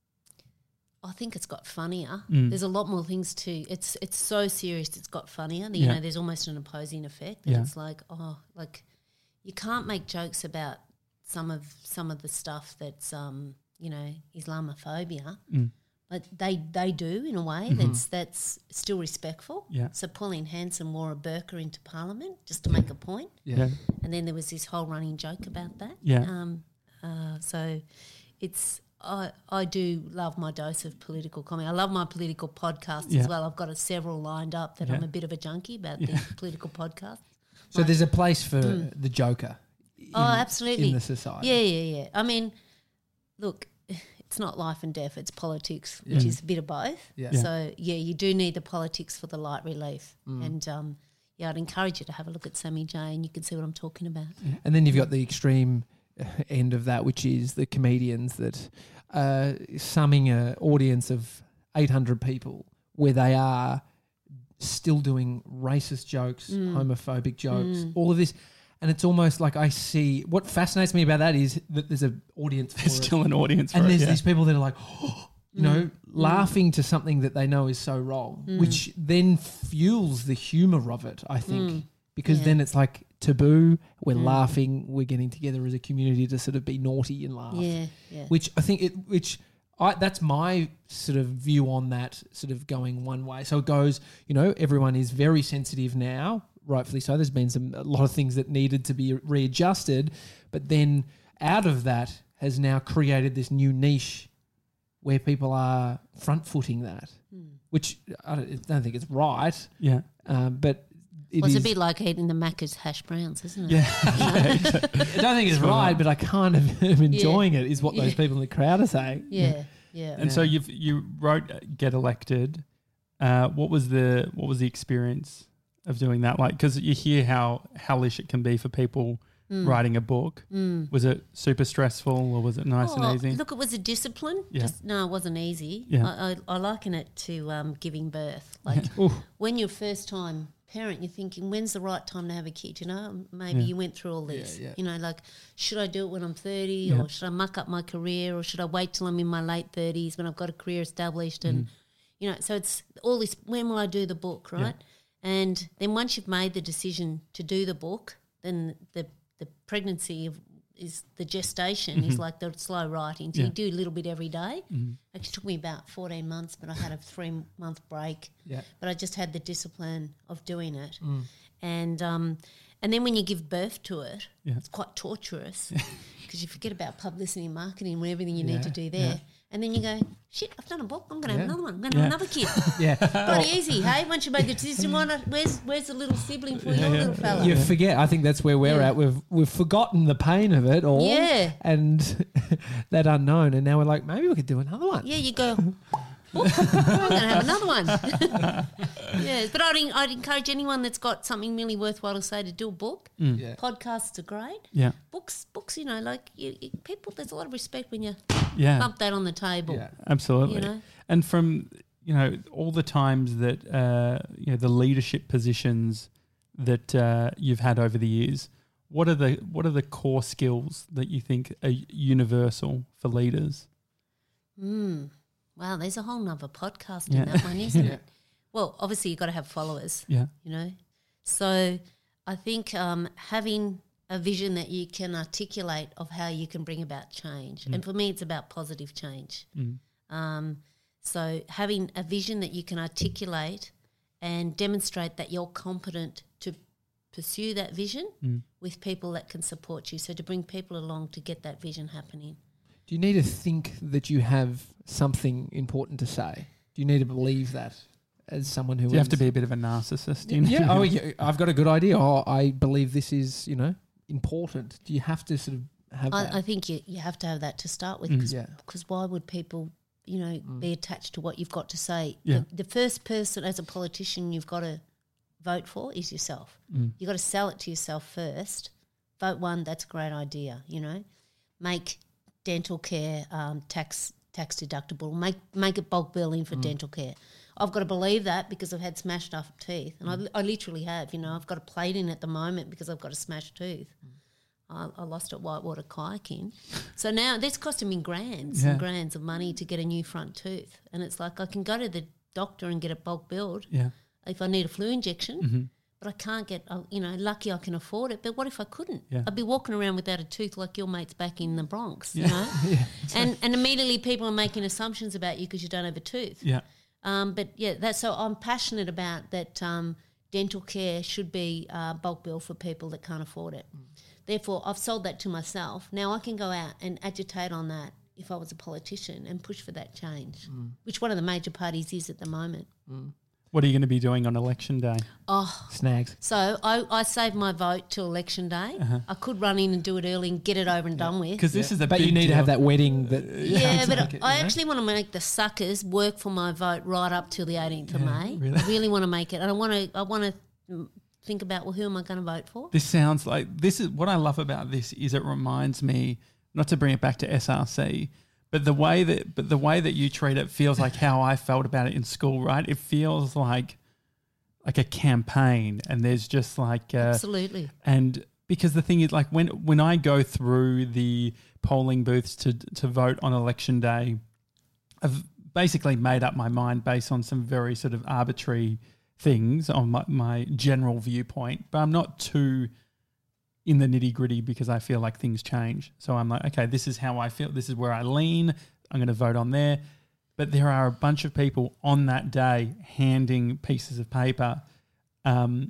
I think it's got funnier. Mm. There's a lot more things to. It's it's so serious. It's got funnier. You Yeah. know, there's almost an opposing effect. That Yeah. It's like, oh, like you can't make jokes about some of some of the stuff that's um you know Islamophobia. Mm. Like they they do in a way Mm-hmm. that's that's still respectful. Yeah. So Pauline Hanson wore a burqa into Parliament just to make a point, Yeah. and then there was this whole running joke about that. Yeah. Um. Uh. So, it's I I do love my dose of political comedy. I love my political podcasts Yeah. as well. I've got a several lined up that Yeah. I'm a bit of a junkie about Yeah. the political podcasts. So there's a place for the Joker. In, Oh, absolutely. In the society. Yeah, yeah, yeah. I mean, look, it's not life and death, it's politics, which Yeah. is a bit of both. Yeah. Yeah. So, yeah, you do need the politics for the light relief. And, um, yeah, I'd encourage you to have a look at Sammy J and you can see what I'm talking about. And then you've got the extreme uh, end of that, which is the comedians that uh, summing an audience of eight hundred people where they are still doing racist jokes, homophobic jokes, all of this. And it's almost like I see what fascinates me about that is that there's an audience for There's it. still an audience for And it. there's Yeah. these people that are like, you know, laughing to something that they know is so wrong, which then fuels the humor of it, I think. Because Yeah. then it's like taboo, we're laughing, we're getting together as a community to sort of be naughty and laugh. Yeah, yeah. Which I think it which I that's my sort of view on that sort of going one way. So it goes, you know, everyone is very sensitive now, rightfully so. There's been some a lot of things that needed to be readjusted, but then out of that has now created this new niche where people are front footing that, which I don't, I don't think it's right, Yeah. um, but it Well, it's is- a bit like eating the Macca's hash browns, isn't it? Yeah. I don't think it's right, but I kind of am enjoying it. Is what those Yeah. people in the crowd are saying. Yeah, yeah. And so you've you wrote uh, Get Elected. Uh, what was the what was the experience of doing that like? Because you hear how hellish it can be for people Mm. writing a book. Was it super stressful or was it nice Oh, and easy? Look, it was a discipline. Yeah. Just, no, it wasn't easy. Yeah. I, I, I liken it to um, giving birth. Like when you're first time parent, you're thinking, when's the right time to have a kid? You know, maybe Yeah. you went through all this. yeah. You know, like, should I do it when I'm thirty Yeah. or should I muck up my career or should I wait till I'm in my late thirties when I've got a career established? And, you know, so it's all this, when will I do the book, right? And then once you've made the decision to do the book, then the the pregnancy of, is the gestation is like the slow writing. So Yeah. you do a little bit every day. It took me about fourteen months, but I had a three month break. Yeah. But I just had the discipline of doing it. And um, and then when you give birth to it, Yeah. it's quite torturous because you forget about publicity and marketing and everything you need Yeah, to do there. And then you go, shit, I've done a book. I'm going to have Yeah. another one. I'm going to Yeah. have another kid. Yeah. Bloody easy, hey? Once you make the decision, why not? Where's where's the little sibling for your yeah. little fella? You forget. I think that's where we're Yeah. at. We've we've forgotten the pain of it all. Yeah. And that unknown, and now we're like, maybe we could do another one. Yeah, you go, "Oh, I'm going to have another one. Yeah, but I'd, en- I'd encourage anyone that's got something really worthwhile to say to do a book. Yeah. Podcasts are great. Yeah. Books, books, you know, like you, you, people, there's a lot of respect when you Yeah. bump that on the table. Yeah. Absolutely. You know? And from, you know, all the times that, uh, you know, the leadership positions that uh, you've had over the years, what are the what are the core skills that you think are universal for leaders? Mm. Wow, there's a whole nother podcast Yeah. in that one, isn't Yeah. it? Well, obviously you've got to have followers, Yeah. you know. So I think um, having a vision that you can articulate of how you can bring about change. And for me, it's about positive change. Mm. Um, so having a vision that you can articulate and demonstrate that you're competent to pursue that vision Mm. with people that can support you. So to bring people along to get that vision happening. Do you need to think that you have something important to say? Do you need to believe that as someone who Do you have is- to be a bit of a narcissist? You know? Yeah. Oh, yeah. I've got a good idea. Oh, I believe this is, you know, important. Do you have to sort of have that? I, I think you, you have to have that to start with Mm. yeah. because why would people, you know, be attached to what you've got to say? Yeah. The, the first person as a politician you've got to vote for is yourself. Mm. You've got to sell it to yourself first. Vote one, that's a great idea, you know. Make dental care um, tax tax deductible. Make make it bulk billing for dental care. I've got to believe that because I've had smashed up teeth. And I, I literally have, you know. I've got a plate in at the moment because I've got a smashed tooth. I, I lost it whitewater kayaking. So now that's costing me grands Yeah. and grands of money to get a new front tooth. And it's like I can go to the doctor and get it bulk billed Yeah. if I need a flu injection, Mm-hmm. but I can't get, uh, you know, lucky I can afford it. But what if I couldn't? Yeah. I'd be walking around without a tooth like your mates back in the Bronx, Yeah. you know? Yeah. and and immediately people are making assumptions about you because you don't have a tooth. Yeah. Um, but yeah, that's so I'm passionate about that. Um, dental care should be uh, bulk bill for people that can't afford it. Mm. Therefore, I've sold that to myself. Now I can go out and agitate on that if I was a politician and push for that change, mm. which one of the major parties is at the moment. Mm. What are you going to be doing on election day? Oh, snags. So I, I saved my vote till election day. Uh-huh. I could run in and do it early and get it over and yeah. done with. Because this yeah. is a but big you need deal. to have that wedding. That yeah, but like it, I you know? actually want to make the suckers work for my vote right up till the eighteenth yeah, of May. Really? I really want to make it, and I want to. I want to think about well, who am I going to vote for? This sounds like this is what I love about this is it reminds me not to bring it back to S R C. But the way that, but the way that you treat it feels like how I felt about it in school, right? It feels like, like a campaign, and there's just like, uh, absolutely. And because the thing is, like when when I go through the polling booths to to vote on election day, I've basically made up my mind based on some very sort of arbitrary things on my, my general viewpoint, but I'm not too in the nitty gritty because I feel like things change. So I'm like, okay, this is how I feel. This is where I lean. I'm going to vote on there. But there are a bunch of people on that day handing pieces of paper. Um,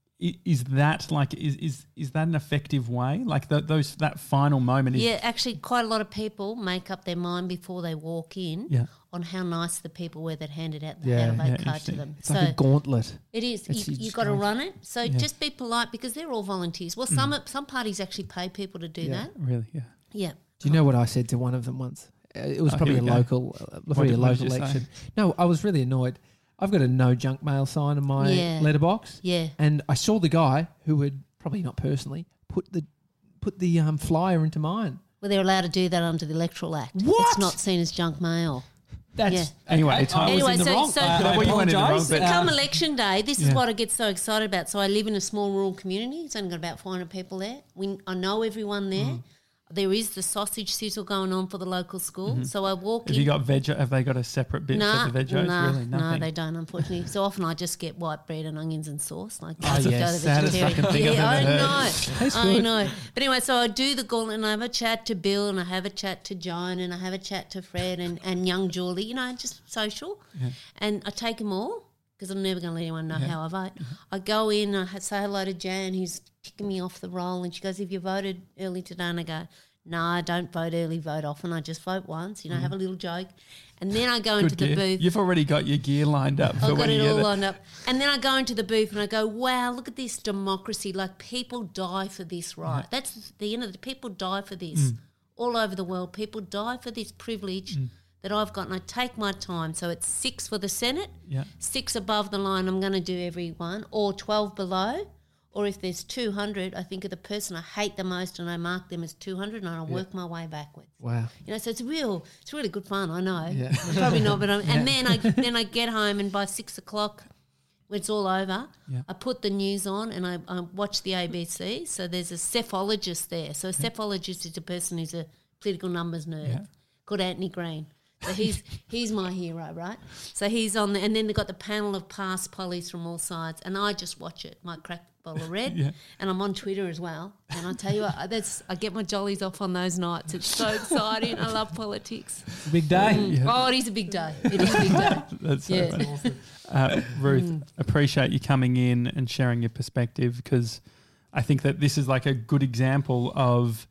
is that like is is is that an effective way? Like the, those that final moment? Is yeah, actually, quite a lot of people make up their mind before they walk in yeah. on how nice the people were that handed out the yeah, how to vote yeah, card to them. It's so like a gauntlet. it is. It's, you it's you got to nice. run it. So yeah. just be polite because they're all volunteers. Well, some mm. some parties actually pay people to do yeah. that. Really, yeah. Yeah. Do you know what I said to one of them once? Uh, it was Oh, probably a here we go. local, uh, What probably did- a what local did you say? election. No, I was really annoyed. I've got a no junk mail sign on my Yeah. letterbox, Yeah. and I saw the guy who had probably not personally put the put the um, flyer into mine. Well, they're allowed to do that under the Electoral Act. What? It's not seen as junk mail. That's Yeah. Anyway, okay, it's- I was Anyway, in the so- wrong. so- I- Is that I what you went in the wrong apologise. bit? Um, Come election day, this is Yeah. what I get so excited about. So I live in a small rural community. It's only got about four hundred people there. We, I know everyone there. Mm. There is the sausage sizzle going on for the local school. Mm-hmm. So I walk Have in. you got veg? Have they got a separate bit Nah, for the veggies? nah, really, no, nothing. they don't, unfortunately. So often I just get white bread and onions and sauce. Like Oh, just yes. go the Saddest vegetarian. fucking thing I've yeah, I ever heard. know. That's I good. know. But anyway, so I do the gauntlet and I have a chat to Bill and I have a chat to Joan and I have a chat to Fred and, and young Julie, you know, just social. Yeah. And I take them all because I'm never going to let anyone know Yeah. how I vote. I go in, I say hello to Jan who's kicking me off the roll and she goes, have you voted early today? And I go, no, I don't vote early, vote often. I just vote once, you know, have a little joke. And then I go into Good the gear. booth. You've already got your gear lined up for I've when got you it get all it. lined up. And then I go into the booth and I go, wow, look at this democracy. Like people die for this, right? That's the end of the people die for this. Mm. All over the world, people die for this privilege Mm. that I've got. And I take my time. So it's six for the Senate, Yeah. six above the line I'm going to do every one, or twelve below. Or if there's two hundred, I think of the person I hate the most and I mark them as two hundred and I'll work my way backwards. wow. You know, so it's real, it's really good fun. I know, Yeah. probably not, but I'm, and then I then I get home and by six o'clock, when it's all over, Yeah. I put the news on and I, I watch the A B C. So there's a cephalogist there. So a cephalogist is a person who's a political numbers nerd Yeah. called Anthony Green. So he's he's my hero, right? So he's on the, and then they've got the panel of past pollies from all sides, and I just watch it. My crack bottle of red, Yeah. and I'm on Twitter as well. And I tell you what, that's I get my jollies off on those nights. It's so exciting. I love politics. It's a big day. Mm. Oh, it is a big day. It is a big day. That's so Yeah. funny. Uh, Ruth, Mm. appreciate you coming in and sharing your perspective because I think that this is like a good example of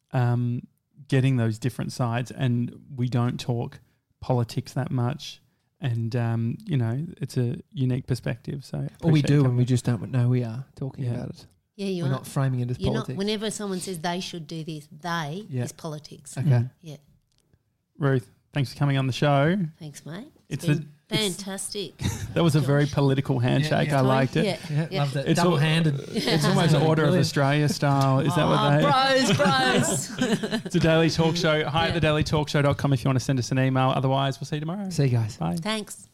um, getting those different sides, and we don't talk politics that much. And, um, you know, it's a unique perspective. So Or we appreciate you do, and coming we in. just don't know we are talking Yeah. about it. Yeah, you We're are. not framing it as You're politics. not. Whenever someone says they should do this, they Yeah. is politics. Okay. Yeah. Ruth, thanks for coming on the show. Thanks, mate. It's It's a- been it's- fantastic. That was a very political handshake. yeah. I liked it. Yeah. Yeah, Yeah. loved it. It's all- Double-handed. It's almost Order of Brilliant. Australia style. Is that what they? Oh, bros, bros. It's a Daily Talk Show. Hi Yeah. at the daily talk show dot com if you want to send us an email. Otherwise, we'll see you tomorrow. See you guys. Bye. Thanks.